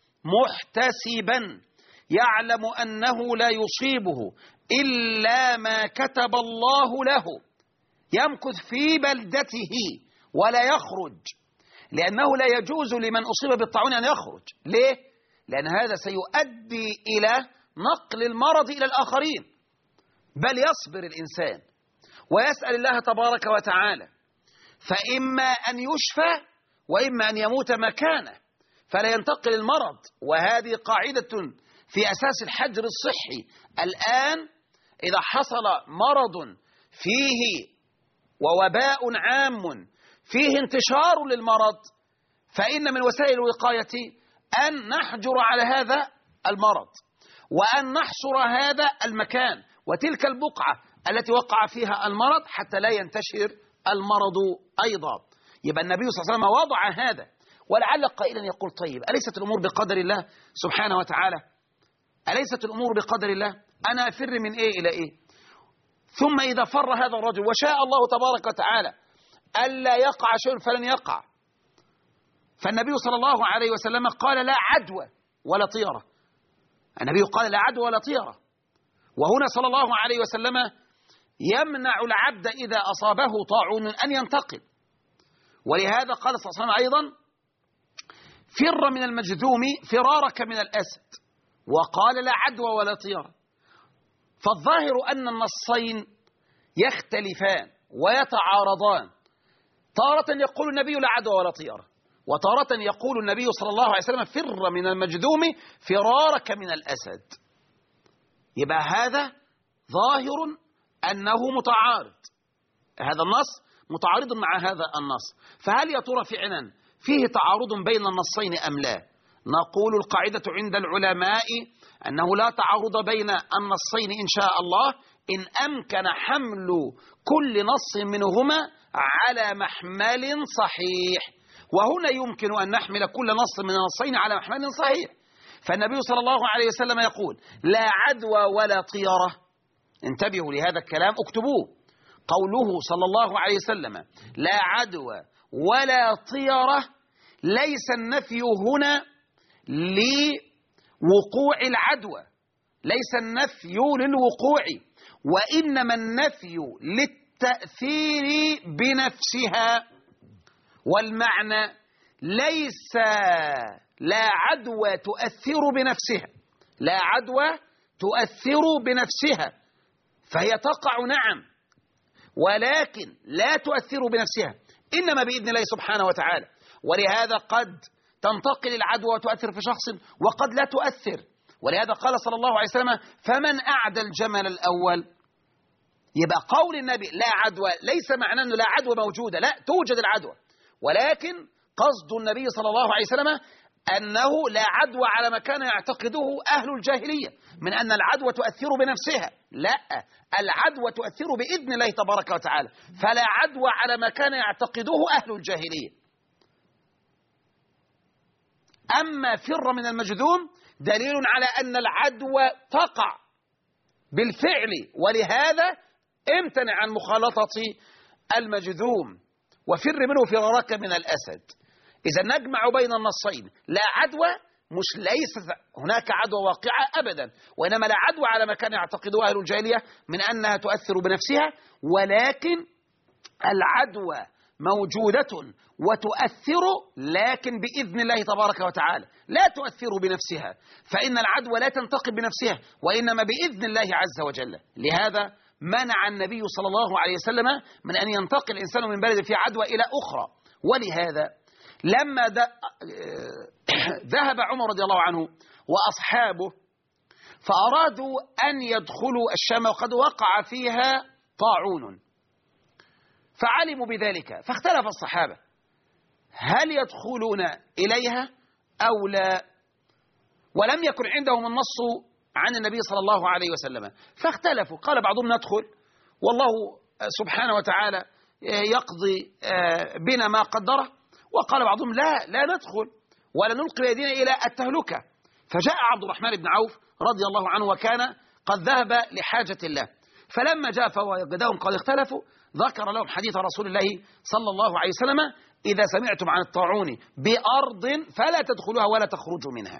محتسبا يعلم أنه لا يصيبه إلا ما كتب الله له، يمكث في بلدته ولا يخرج، لأنه لا يجوز لمن أصيب بالطاعون أن يخرج. ليه؟ لأن هذا سيؤدي إلى نقل المرض إلى الآخرين. بل يصبر الإنسان ويسأل الله تبارك وتعالى، فإما أن يشفى وإما أن يموت مكانه، فلا ينتقل المرض. وهذه قاعدة في أساس الحجر الصحي. الآن إذا حصل مرض فيه ووباء عام فيه انتشار للمرض، فإن من وسائل الوقاية أن نحجر على هذا المرض، وأن نحصر هذا المكان وتلك البقعة التي وقع فيها المرض حتى لا ينتشر المرض أيضا. يبقى النبي صلى الله عليه وسلم وضع هذا. ولعل قائلا يقول طيب أليست الأمور بقدر الله سبحانه وتعالى؟ أليست الأمور بقدر الله؟ أنا أفر من إيه إلى إيه؟ ثم إذا فر هذا الرجل وشاء الله تبارك وتعالى ألا يقع شيء فلن يقع. فالنبي صلى الله عليه وسلم قال لا عدوى ولا طيرة. النبي قال لا عدوى ولا طيرة. وهنا صلى الله عليه وسلم يمنع العبد إذا أصابه طاعون أن ينتقل. ولهذا قال صلى الله عليه وسلم أيضا فر من المجذوم فرارك من الأسد، وقال لا عدوى ولا طيرة. فالظاهر أن النصين يختلفان ويتعارضان. تارة يقول النبي لا عدوى ولا طيرة، وتارة يقول النبي صلى الله عليه وسلم فر من المجذوم فرارك من الأسد. يبقى هذا ظاهر أنه متعارض، هذا النص متعارض مع هذا النص. فهل يا ترى فعلا فيه تعارض بين النصين أم لا؟ نقول القاعدة عند العلماء أنه لا تعارض بين النصين إن شاء الله إن أمكن حمل كل نص منهما على محمل صحيح. وهنا يمكن أن نحمل كل نص من النصين على محمل صحيح. فالنبي صلى الله عليه وسلم يقول لا عدوى ولا طيرة. انتبهوا لهذا الكلام، اكتبوه. قوله صلى الله عليه وسلم لا عدوى ولا طيرة ليس النفي هنا لوقوع العدوى، ليس النفي للوقوع، وإنما النفي للتأثير بنفسها. والمعنى ليس لا عدوى تؤثر بنفسها، لا عدوى تؤثر بنفسها، فهي تقع نعم ولكن لا تؤثر بنفسها إنما بإذن الله سبحانه وتعالى. ولهذا قد تنتقل العدوى وتؤثر في شخص وقد لا تؤثر. ولهذا قال صلى الله عليه وسلم فمن أعدى الجمل الأول. يبقى قول النبي لا عدوى ليس معناه أنه لا عدوى موجودة، لا توجد العدوى، ولكن قصد النبي صلى الله عليه وسلم أنه لا عدوى على ما كان يعتقده أهل الجاهلية من أن العدوى تؤثر بنفسها. لا، العدوى تؤثر بإذن الله تبارك وتعالى، فلا عدوى على ما كان يعتقده أهل الجاهلية. أما فر من المجذوم دليل على أن العدوى تقع بالفعل، ولهذا امتنع عن مخالطة المجذوم وفر منه فرارك من الأسد. إذا نجمع بين النصين، لا عدوى مش ليس هناك عدوى واقعة أبدا، وإنما لا عدوى على ما كان يعتقده أهل الجاهلية من أنها تؤثر بنفسها، ولكن العدوى موجودة وتؤثر لكن بإذن الله تبارك وتعالى، لا تؤثر بنفسها، فإن العدوى لا تنتقل بنفسها وإنما بإذن الله عز وجل. لهذا منع النبي صلى الله عليه وسلم من أن ينتقل الإنسان من بلد فيه عدوى إلى أخرى. ولهذا لما ذهب عمر رضي الله عنه وأصحابه فأرادوا أن يدخلوا الشام وقد وقع فيها طاعون، فعلموا بذلك فاختلف الصحابة هل يدخلون إليها أو لا، ولم يكن عندهم النص عن النبي صلى الله عليه وسلم، فاختلفوا. قال بعضهم ندخل والله سبحانه وتعالى يقضي بنا ما قدره، وقال بعضهم لا لا ندخل ولا نلقي يدينا إلى التهلكة. فجاء عبد الرحمن بن عوف رضي الله عنه وكان قد ذهب لحاجة الله، فلما جاء فوجدهم قد اختلفوا ذكر لهم حديث رسول الله صلى الله عليه وسلم: إذا سمعتم عن الطاعون بأرض فلا تدخلوها ولا تخرجوا منها.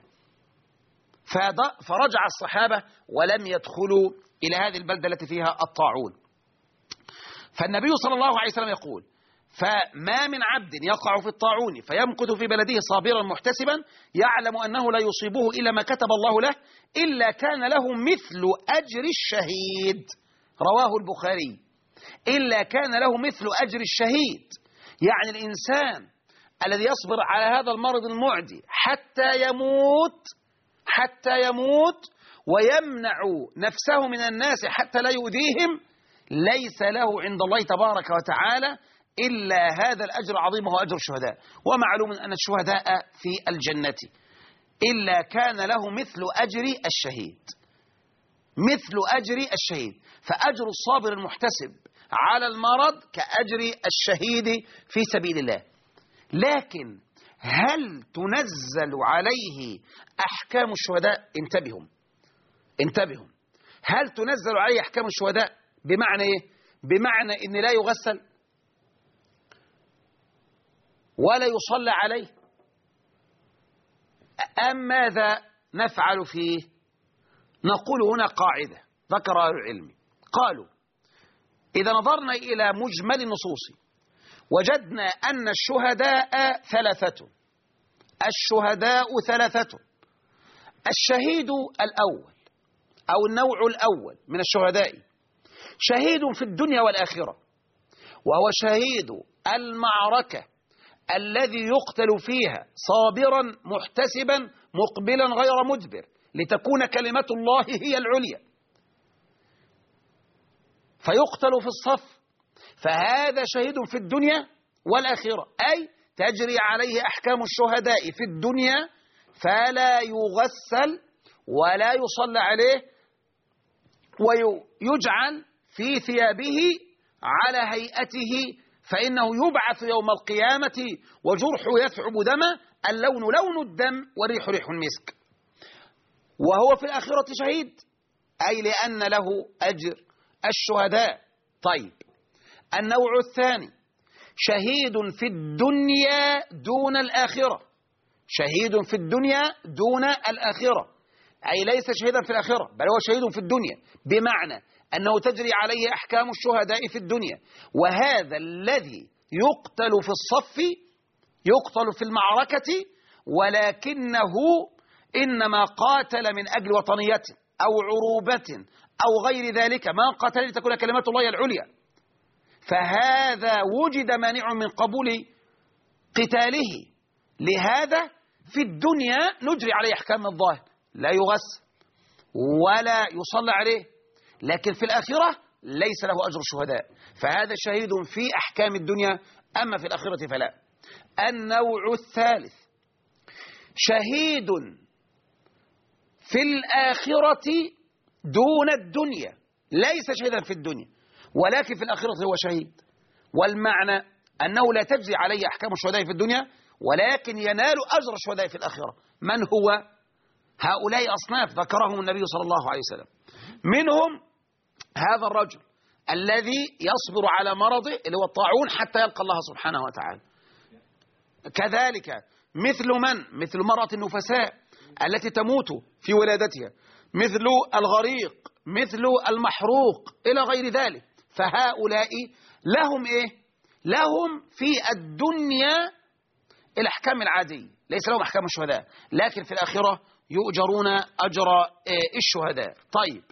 فرجع الصحابة ولم يدخلوا إلى هذه البلدة التي فيها الطاعون. فالنبي صلى الله عليه وسلم يقول: فما من عبد يقع في الطاعون فيمكث في بلده صابرا محتسبا يعلم أنه لا يصيبه إلا ما كتب الله له إلا كان له مثل أجر الشهيد. رواه البخاري. إلا كان له مثل أجر الشهيد، يعني الإنسان الذي يصبر على هذا المرض المعدي حتى يموت حتى يموت ويمنع نفسه من الناس حتى لا يؤذيهم، ليس له عند الله تبارك وتعالى إلا هذا الأجر العظيم وهو أجر الشهداء. ومعلوم أن الشهداء في الجنة. إلا كان له مثل أجر الشهيد، مثل أجر الشهيد. فأجر الصابر المحتسب على المرض كأجر الشهيد في سبيل الله. لكن هل تنزل عليه أحكام الشهداء؟ انتبهوا انتبهوا هل تنزل عليه أحكام الشهداء؟ بمعنى إيه؟ بمعنى إن لا يغسل ولا يصلى عليه، أم ماذا نفعل فيه؟ نقول هنا قاعدة ذكر أهل العلم، قالوا: إذا نظرنا إلى مجمل النصوص وجدنا أن الشهداء ثلاثة الشهداء ثلاثة الشهيد الأول أو النوع الأول من الشهداء شهيد في الدنيا والآخرة، وهو شهيد المعركة الذي يقتل فيها صابرا محتسبا مقبلا غير مدبر لتكون كلمة الله هي العليا، فيقتل في الصف، فهذا شهيد في الدنيا والآخرة، أي تجري عليه أحكام الشهداء في الدنيا فلا يغسل ولا يصلى عليه ويجعل في ثيابه على هيئته، فإنه يبعث يوم القيامة وجرحه يثعب دما، اللون لون الدم والريح ريح المسك. وهو في الآخرة شهيد، أي لأن له أجر الشهداء. طيب، النوع الثاني شهيد في الدنيا دون الآخرة، شهيد في الدنيا دون الآخرة، أي ليس شهيدا في الآخرة بل هو شهيد في الدنيا، بمعنى أنه تجري عليه أحكام الشهداء في الدنيا. وهذا الذي يقتل في الصف يقتل في المعركة، ولكنه إنما قاتل من أجل وطنية أو عروبة أو غير ذلك، ما قاتل لتكون كلمة الله العليا، فهذا وجد مانع من قبول قتاله. لهذا في الدنيا نجري عليه أحكام الظاهر، لا يغسل ولا يصلى عليه، لكن في الآخرة ليس له أجر الشهداء، فهذا شهيد في أحكام الدنيا، أما في الآخرة فلا. النوع الثالث شهيد في الآخرة دون الدنيا، ليس شهيدا في الدنيا ولكن في الآخرة هو شهيد، والمعنى أنه لا تجزي عليه أحكام الشهداء في الدنيا ولكن ينال أجر الشهداء في الآخرة. من هو؟ هؤلاء أصناف ذكرهم النبي صلى الله عليه وسلم. منهم هذا الرجل الذي يصبر على مرضه اللي هو الطاعون حتى يلقى الله سبحانه وتعالى. كذلك مثل من؟ مثل مرأة النفساء التي تموت في ولادتها، مثل الغريق، مثل المحروق إلى غير ذلك. فهؤلاء لهم إيه؟ لهم في الدنيا الأحكام العادية، ليس لهم أحكام الشهداء، لكن في الآخرة يؤجرون أجر الشهداء. طيب،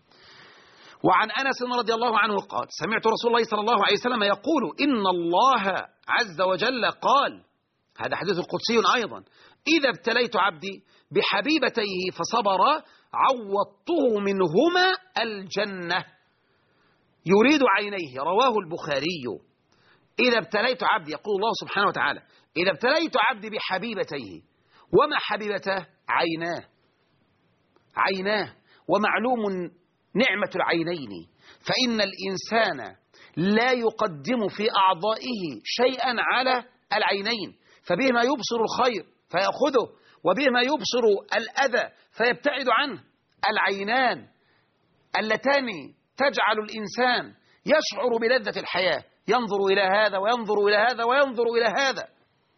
وعن أنس رضي الله عنه قال: سمعت رسول الله صلى الله عليه وسلم يقول: إن الله عز وجل قال، هذا حديث قدسي أيضا: إذا ابتليت عبدي بحبيبتيه فصبر عوضته منهما الجنة يريد عينيه. رواه البخاري. إذا ابتليت عبدي، يقول الله سبحانه وتعالى: إذا ابتليت عبدي بحبيبتيه. وما حبيبته؟ عيناه عيناه ومعلوم نعمة العينين، فإن الإنسان لا يقدم في أعضائه شيئا على العينين، فبهما يبصر الخير فيأخذه وبهما يبصر الأذى فيبتعد عنه. العينان اللتان تجعل الإنسان يشعر بلذة الحياة، ينظر إلى هذا وينظر إلى هذا وينظر إلى هذا.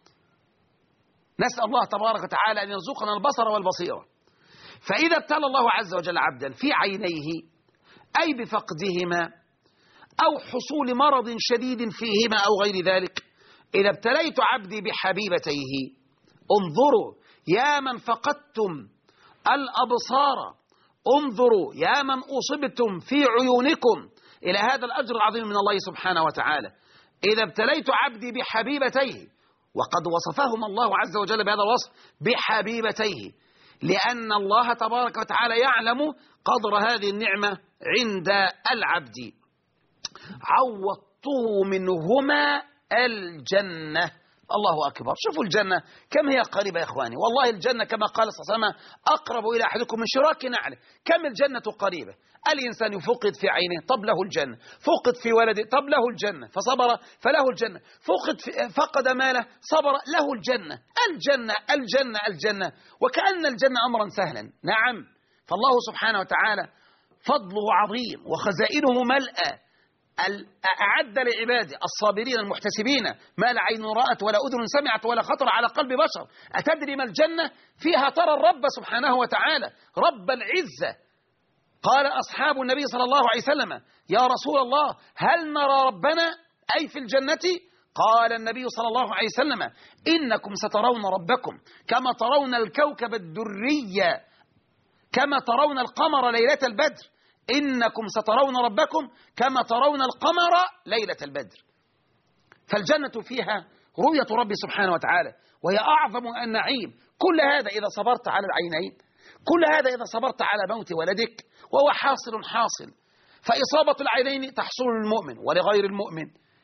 نسأل الله تبارك وتعالى أن يرزقنا البصر والبصيرة. فإذا ابتلى الله عز وجل عبدا في عينيه أي بفقدهما أو حصول مرض شديد فيهما أو غير ذلك، إذا ابتليت عبدي بحبيبتيه، انظروا يا من فقدتم الأبصار، انظروا يا من أصبتم في عيونكم إلى هذا الأجر العظيم من الله سبحانه وتعالى. إذا ابتليت عبدي بحبيبتيه، وقد وصفهم الله عز وجل بهذا الوصف بحبيبتيه، لأن الله تبارك وتعالى يعلم قدر هذه النعمة عند العبد. عوضته منهما الجنة. الله أكبر. شوفوا الجنة كم هي قريبة يا إخواني، والله الجنة كما قال صلى الله عليه وسلم أقرب إلى أحدكم من شراك نعله. كم الجنة قريبة. الإنسان يفقد في عينه، طب له الجنة. فقد في ولده، طب له الجنة فصبر فله الجنة. فقد في فقد ماله صبر له الجنة. الجنة الجنة الجنة، وكأن الجنة أمرا سهلا. نعم، فالله سبحانه وتعالى فضله عظيم وخزائنه ملأى، أعد لعباده الصابرين المحتسبين ما لا عين رأت ولا أذن سمعت ولا خطر على قلب بشر. أتدري ما الجنة؟ فيها ترى الرب سبحانه وتعالى، رب العزة. قال أصحاب النبي صلى الله عليه وسلم: يا رسول الله هل نرى ربنا أي في الجنة؟ قال النبي صلى الله عليه وسلم: إنكم سترون ربكم كما ترون الكوكب الدري، كما ترون القمر ليلة البدر. إنكم سترون ربكم كما ترون القمر ليلة البدر. فالجنة فيها رؤية رب سبحانه وتعالى، وهي أعظم النعيم. كل هذا إذا صبرت على العينين، كل هذا إذا صبرت على موت ولدك، وهو حاصل حاصل. فإصابة العينين تحصل للمؤمن ولغير المؤمن.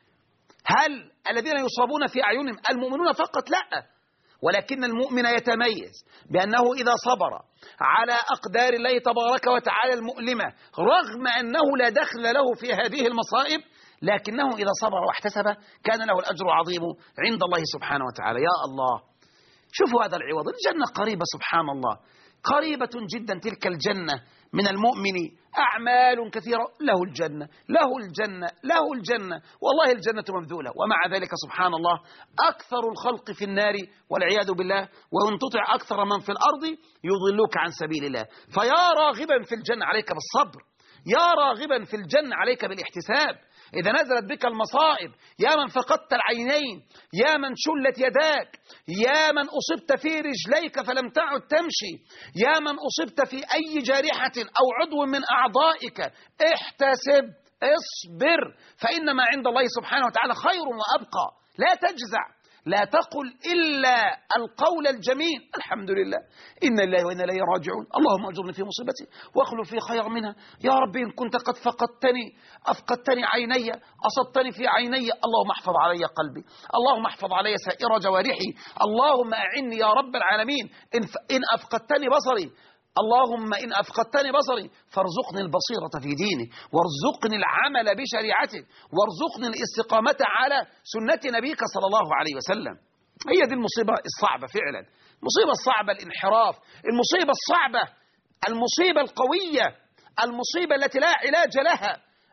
هل الذين يصابون في أعينهم المؤمنون فقط؟ لا، ولكن المؤمن يتميز بأنه إذا صبر على أقدار الله تبارك وتعالى المؤلمة، رغم أنه لا دخل له في هذه المصائب، لكنه إذا صبر واحتسب كان له الأجر العظيم عند الله سبحانه وتعالى. يا الله، شوفوا هذا العوض. الجنة قريبة سبحان الله، قريبة جدا تلك الجنة من المؤمن. أعمال كثيرة، له الجنة له الجنة له الجنة، والله الجنة مبذولة. ومع ذلك سبحان الله أكثر الخلق في النار والعياذ بالله، وإن تطع أكثر من في الأرض يضلوك عن سبيل الله. فيا راغبا في الجنة عليك بالصبر، يا راغبا في الجنة عليك بالاحتساب. إذا نزلت بك المصائب، يا من فقدت العينين، يا من شلت يداك، يا من أصبت في رجليك فلم تعد تمشي، يا من أصبت في أي جارحة أو عضو من أعضائك، احتسب، اصبر، فإن ما عند الله سبحانه وتعالى خير وأبقى. لا تجزع، لا تقل إلا القول الجميل: الحمد لله، إن الله وإنا إليه راجعون، اللهم أجرني في مصيبتي واخلف في خير منها، يا ربي إن كنت قد فقدتني أفقدتني عيني، أصبتني في عيني، اللهم احفظ علي قلبي، اللهم احفظ علي سائر جوارحي، اللهم أعني يا رب العالمين إن أفقدتني بصري، اللهم إن أفقدتني بصري فارزقني البصيرة في ديني، وارزقني العمل بشريعتك، وارزقني الاستقامة على سنة نبيك صلى الله عليه وسلم. هي دي المصيبة الصعبة فعلا، المصيبة الصعبة الانحراف، المصيبة الصعبة، المصيبة القوية، المصيبة التي لا علاج لها،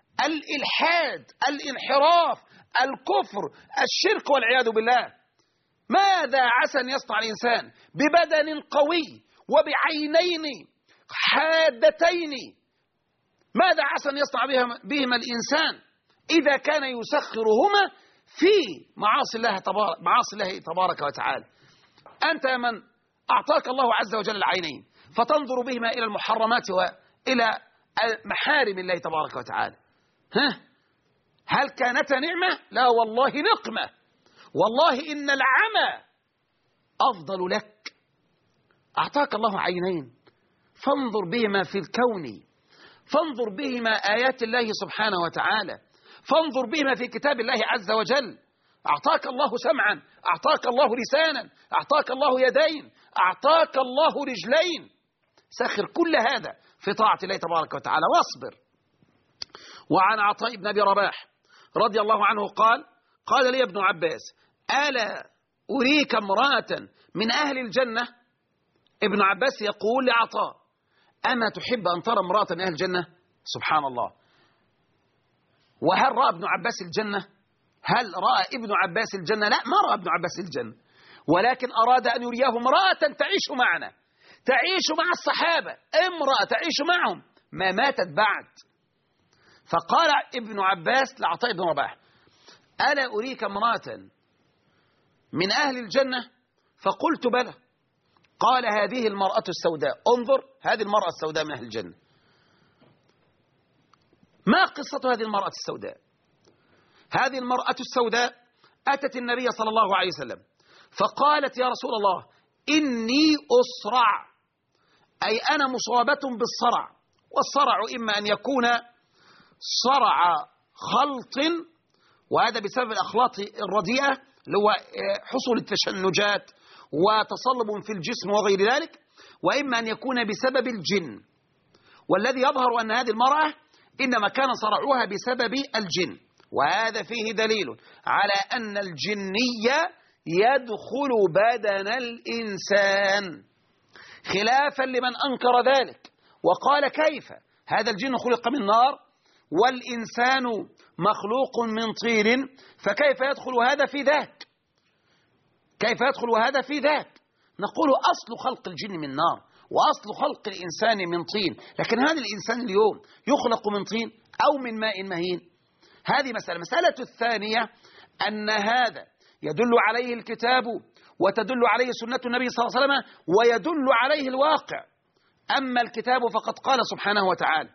الإلحاد، الانحراف، الكفر، الشرك والعياذ بالله. ماذا عسى أن يصنع الإنسان ببدن قوي وبعينين حادتين؟ ماذا عسى أن يصنع بهما الإنسان إذا كان يسخرهما في معاصي الله تبارك, معاصي الله تبارك وتعالى؟ أنت من أعطاك الله عز وجل العينين فتنظر بهما إلى المحرمات وإلى محارم الله تبارك وتعالى، ها؟ هل كانتا نعمة؟ لا والله نقمة. والله إن العمى أفضل لك. أعطاك الله عينين فانظر بهما في الكون، فانظر بهما آيات الله سبحانه وتعالى، فانظر بهما في كتاب الله عز وجل. أعطاك الله سمعا، أعطاك الله لسانا، أعطاك الله يدين، أعطاك الله رجلين. سخر كل هذا في طاعة الله تبارك وتعالى واصبر. وعن عطاء بن أبي رباح رضي الله عنه قال: قال لي ابن عباس: ألا أريك امرأة من أهل الجنة؟ ابن عباس يقول لعطاء: أما تحب أن ترى امرأة من أهل الجنة؟ سبحان الله، وهل رأى ابن عباس الجنة؟ هل رأى ابن عباس الجنة؟ لا، ما رأى ابن عباس الجنة، ولكن أراد أن يريه امرأة تعيش معنا، تعيش مع الصحابة، امرأة تعيش معهم ما ماتت بعد. فقال ابن عباس لعطاء بن رباح: ألا أريك امرأة من أهل الجنة؟ فقلت بلى. قال: هذه المرأة السوداء، انظر هذه المرأة السوداء من أهل الجنة. ما قصة هذه المرأة السوداء؟ هذه المرأة السوداء أتت النبي صلى الله عليه وسلم فقالت: يا رسول الله إني أصرع، أي أنا مصابة بالصرع، والصرع إما أن يكون صرع خلط، وهذا بسبب الأخلاط الرديئة اللي هو حصول التشنجات وتصلب في الجسم وغير ذلك، وإما أن يكون بسبب الجن، والذي يظهر أن هذه المرأة إنما كان صرعها بسبب الجن، وهذا فيه دليل على أن الجنية يدخل بدن الإنسان، خلافا لمن أنكر ذلك وقال: كيف هذا الجن خلق من نار والإنسان مخلوق من طين، فكيف يدخل هذا في ذاك؟ كيف يدخل هذا في ذاك؟ نقول: أصل خلق الجن من نار، وأصل خلق الإنسان من طين، لكن هذا الإنسان اليوم يخلق من طين أو من ماء مهين؟ هذه مسألة. مسألة الثانية أن هذا يدل عليه الكتاب وتدل عليه سنة النبي صلى الله عليه وسلم ويدل عليه الواقع. أما الكتاب فقد قال سبحانه وتعالى: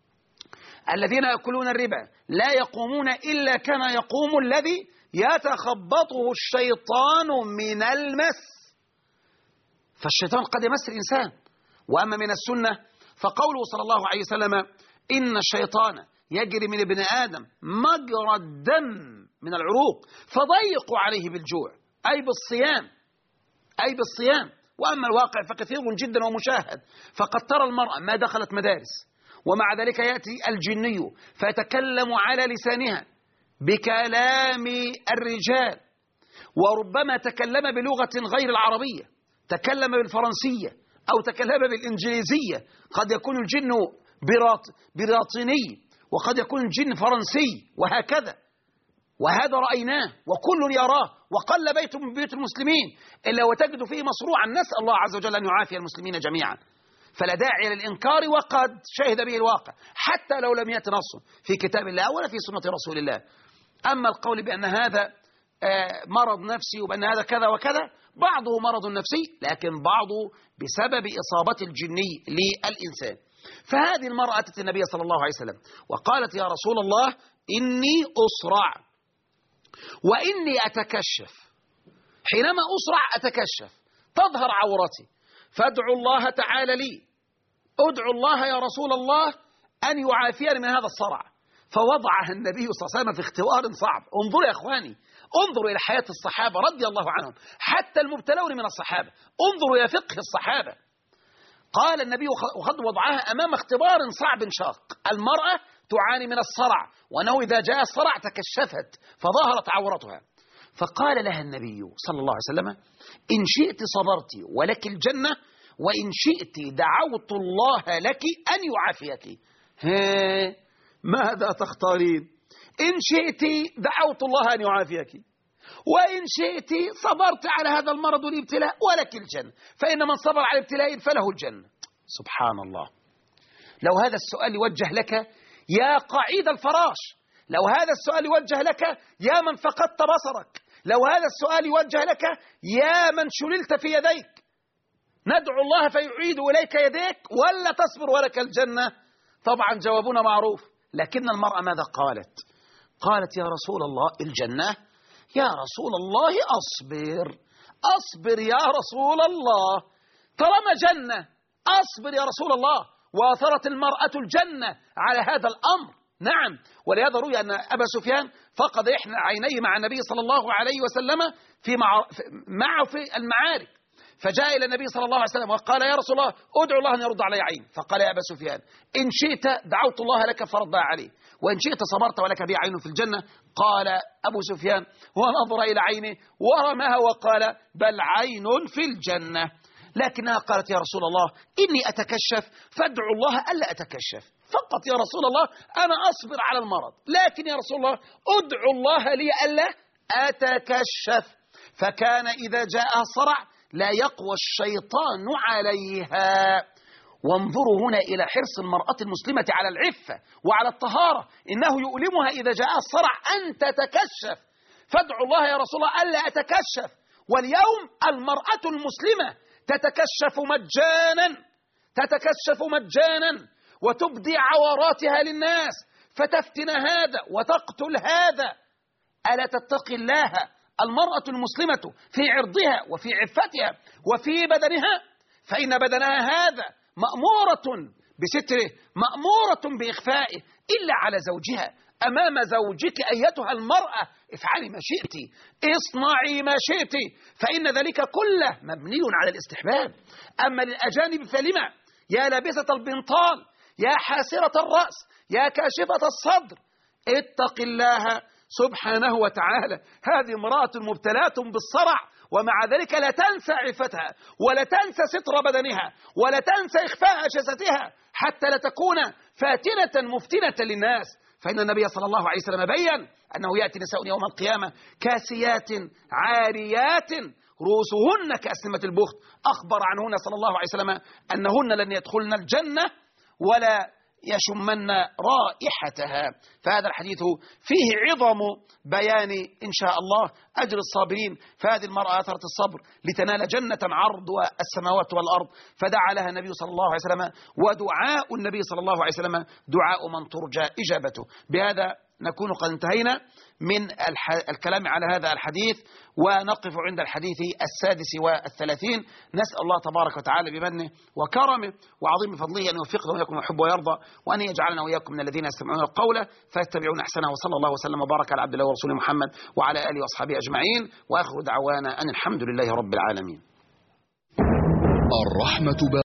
الذين يأكلون الربا لا يقومون إلا كما يقوم الذي يتخبطه الشيطان من المس. فالشيطان قد يمس الإنسان. وأما من السنة فقوله صلى الله عليه وسلم: إن الشيطان يجري من ابن آدم مجرى الدم من العروق فضيقوا عليه بالجوع، أي بالصيام، أي بالصيام. وأما الواقع فكثير جدا ومشاهد، فقد ترى المرأة ما دخلت مدارس، ومع ذلك يأتي الجني فيتكلم على لسانها بكلام الرجال، وربما تكلم بلغة غير العربية، تكلم بالفرنسية أو تكلم بالإنجليزية. قد يكون الجن براط براطيني، وقد يكون الجن فرنسي، وهكذا. وهذا رأيناه وكل يراه، وقل بيت من بيوت المسلمين إلا وتجد فيه مصروعا. نسأل الله عز وجل أن يعافي المسلمين جميعا. فلا داعي للإنكار، وقد شهد به الواقع، حتى لو لم يأت نص في كتاب الله ولا في سنة رسول الله. أما القول بأن هذا مرض نفسي وبأن هذا كذا وكذا، بعضه مرض نفسي لكن بعضه بسبب إصابة الجني للإنسان. فهذه المرأة أتت النبي صلى الله عليه وسلم وقالت: يا رسول الله إني أصرع وإني أتكشف. حينما أصرع أتكشف، تظهر عورتي، فادعوا الله تعالى لي، ادعوا الله يا رسول الله أن يعافيني من هذا الصرع. فوضعها النبي صلى الله عليه وسلم في اختبار صعب. انظروا يا إخواني، انظروا إلى حياة الصحابة رضي الله عنهم، حتى المبتلون من الصحابة، انظروا إلى فقه الصحابة. قال النبي وقد وضعها أمام اختبار صعب شاق. المرأة تعاني من الصرع، وأنه إذا جاء الصرع تكشفت فظهرت عورتها. فقال لها النبي صلى الله عليه وسلم: إن شئت صبرت ولك الجنة، وإن شئت دعوت الله لك أن يعافيك. ها ماذا تختارين؟ إن شئت دعوت الله أن يعافيك، وإن شئت صبرت على هذا المرض والابتلاء ولك الجنة، فإن من صبر على الابتلاء فله الجنة. سبحان الله. لو هذا السؤال يوجه لك يا قعيد الفراش، لو هذا السؤال يوجه لك يا من فقدت بصرك، لو هذا السؤال يوجه لك يا من شللت في يديك، ندعو الله فيعيد إليك يديك ولا تصبر ولك الجنة؟ طبعا جوابنا معروف. لكن المرأة ماذا قالت؟ قالت: يا رسول الله الجنة، يا رسول الله أصبر، أصبر يا رسول الله، طالما جنة أصبر يا رسول الله. وأثرت المرأة الجنة على هذا الأمر. نعم، ولهذا روي أن أبا سفيان فقد إحدى عينيه مع النبي صلى الله عليه وسلم في مع... معه في المعارك، فجاء إلى النبي صلى الله عليه وسلم وقال: يا رسول الله ادعو الله أن يرد علي عين. فقال: يا أبا سفيان إن شئت دعوت الله لك فرضها عليه، وإن شئت صبرت ولك بي عين في الجنة. قال أبو سفيان ونظر إلى عينه ورماها وقال: بل عين في الجنة. لكنها قالت: يا رسول الله إني أتكشف فادعوا الله ألا أتكشف فقط. يا رسول الله أنا أصبر على المرض، لكن يا رسول الله أدعو الله لي ألا أتكشف. فكان إذا جاءها صرع لا يقوى الشيطان عليها. وانظروا هنا إلى حرص المرأة المسلمة على العفة وعلى الطهارة. إنه يؤلمها إذا جاء الصرع أن تتكشف، فادعوا الله يا رسول الله ألا أتكشف. واليوم المرأة المسلمة تتكشف مجانا، تتكشف مجانا وتبدي عوراتها للناس، فتفتن هذا وتقتل هذا. ألا تتقي الله المرأة المسلمة في عرضها وفي عفتها وفي بدنها؟ فإن بدنها هذا مأمورة بستره، مأمورة بإخفائه، إلا على زوجها. أمام زوجك أيتها المرأة افعلي ما شئت، اصنعي ما شئت، فإن ذلك كله مبني على الاستحباب. أما للأجانب فلما؟ يا لابسة البنطال، يا حاسرة الرأس، يا كاشفة الصدر، اتق الله سبحانه وتعالى. هذه امرأة مبتلاة بالصرع، ومع ذلك لا تنسى عفتها ولا تنسى ستر بدنها ولا تنسى إخفاء جسدها، حتى لا تكون فاتنة مفتنة للناس. فإن النبي صلى الله عليه وسلم بيّن أنه يأتي نساء يوم القيامة كاسيات عاريات رؤوسهن كأسنمة البخت. أخبر عنهن صلى الله عليه وسلم أنهن لن يدخلن الجنة ولا يشمن رائحتها. فهذا الحديث فيه عظم بيان إن شاء الله أجر الصابرين. فهذه المرأة أثرت الصبر لتنال جنة عرض السماوات والأرض، فدعا لها النبي صلى الله عليه وسلم، ودعاء النبي صلى الله عليه وسلم دعاء من ترجى إجابته. بهذا نكون قد انتهينا من الكلام على هذا الحديث، ونقف عند الحديث السادس والثلاثين. نسأل الله تبارك وتعالى بمنه وكرمه وعظيم فضله أن يوفقنا وإياكم ويحب ويرضى، وأن يجعلنا وإياكم من الذين يستمعون القول فيتبعون أحسنه. وصلى الله وسلم وبارك على عبد الله ورسوله محمد وعلى آله وأصحابه أجمعين، وآخر دعوانا أن الحمد لله رب العالمين. الرحمة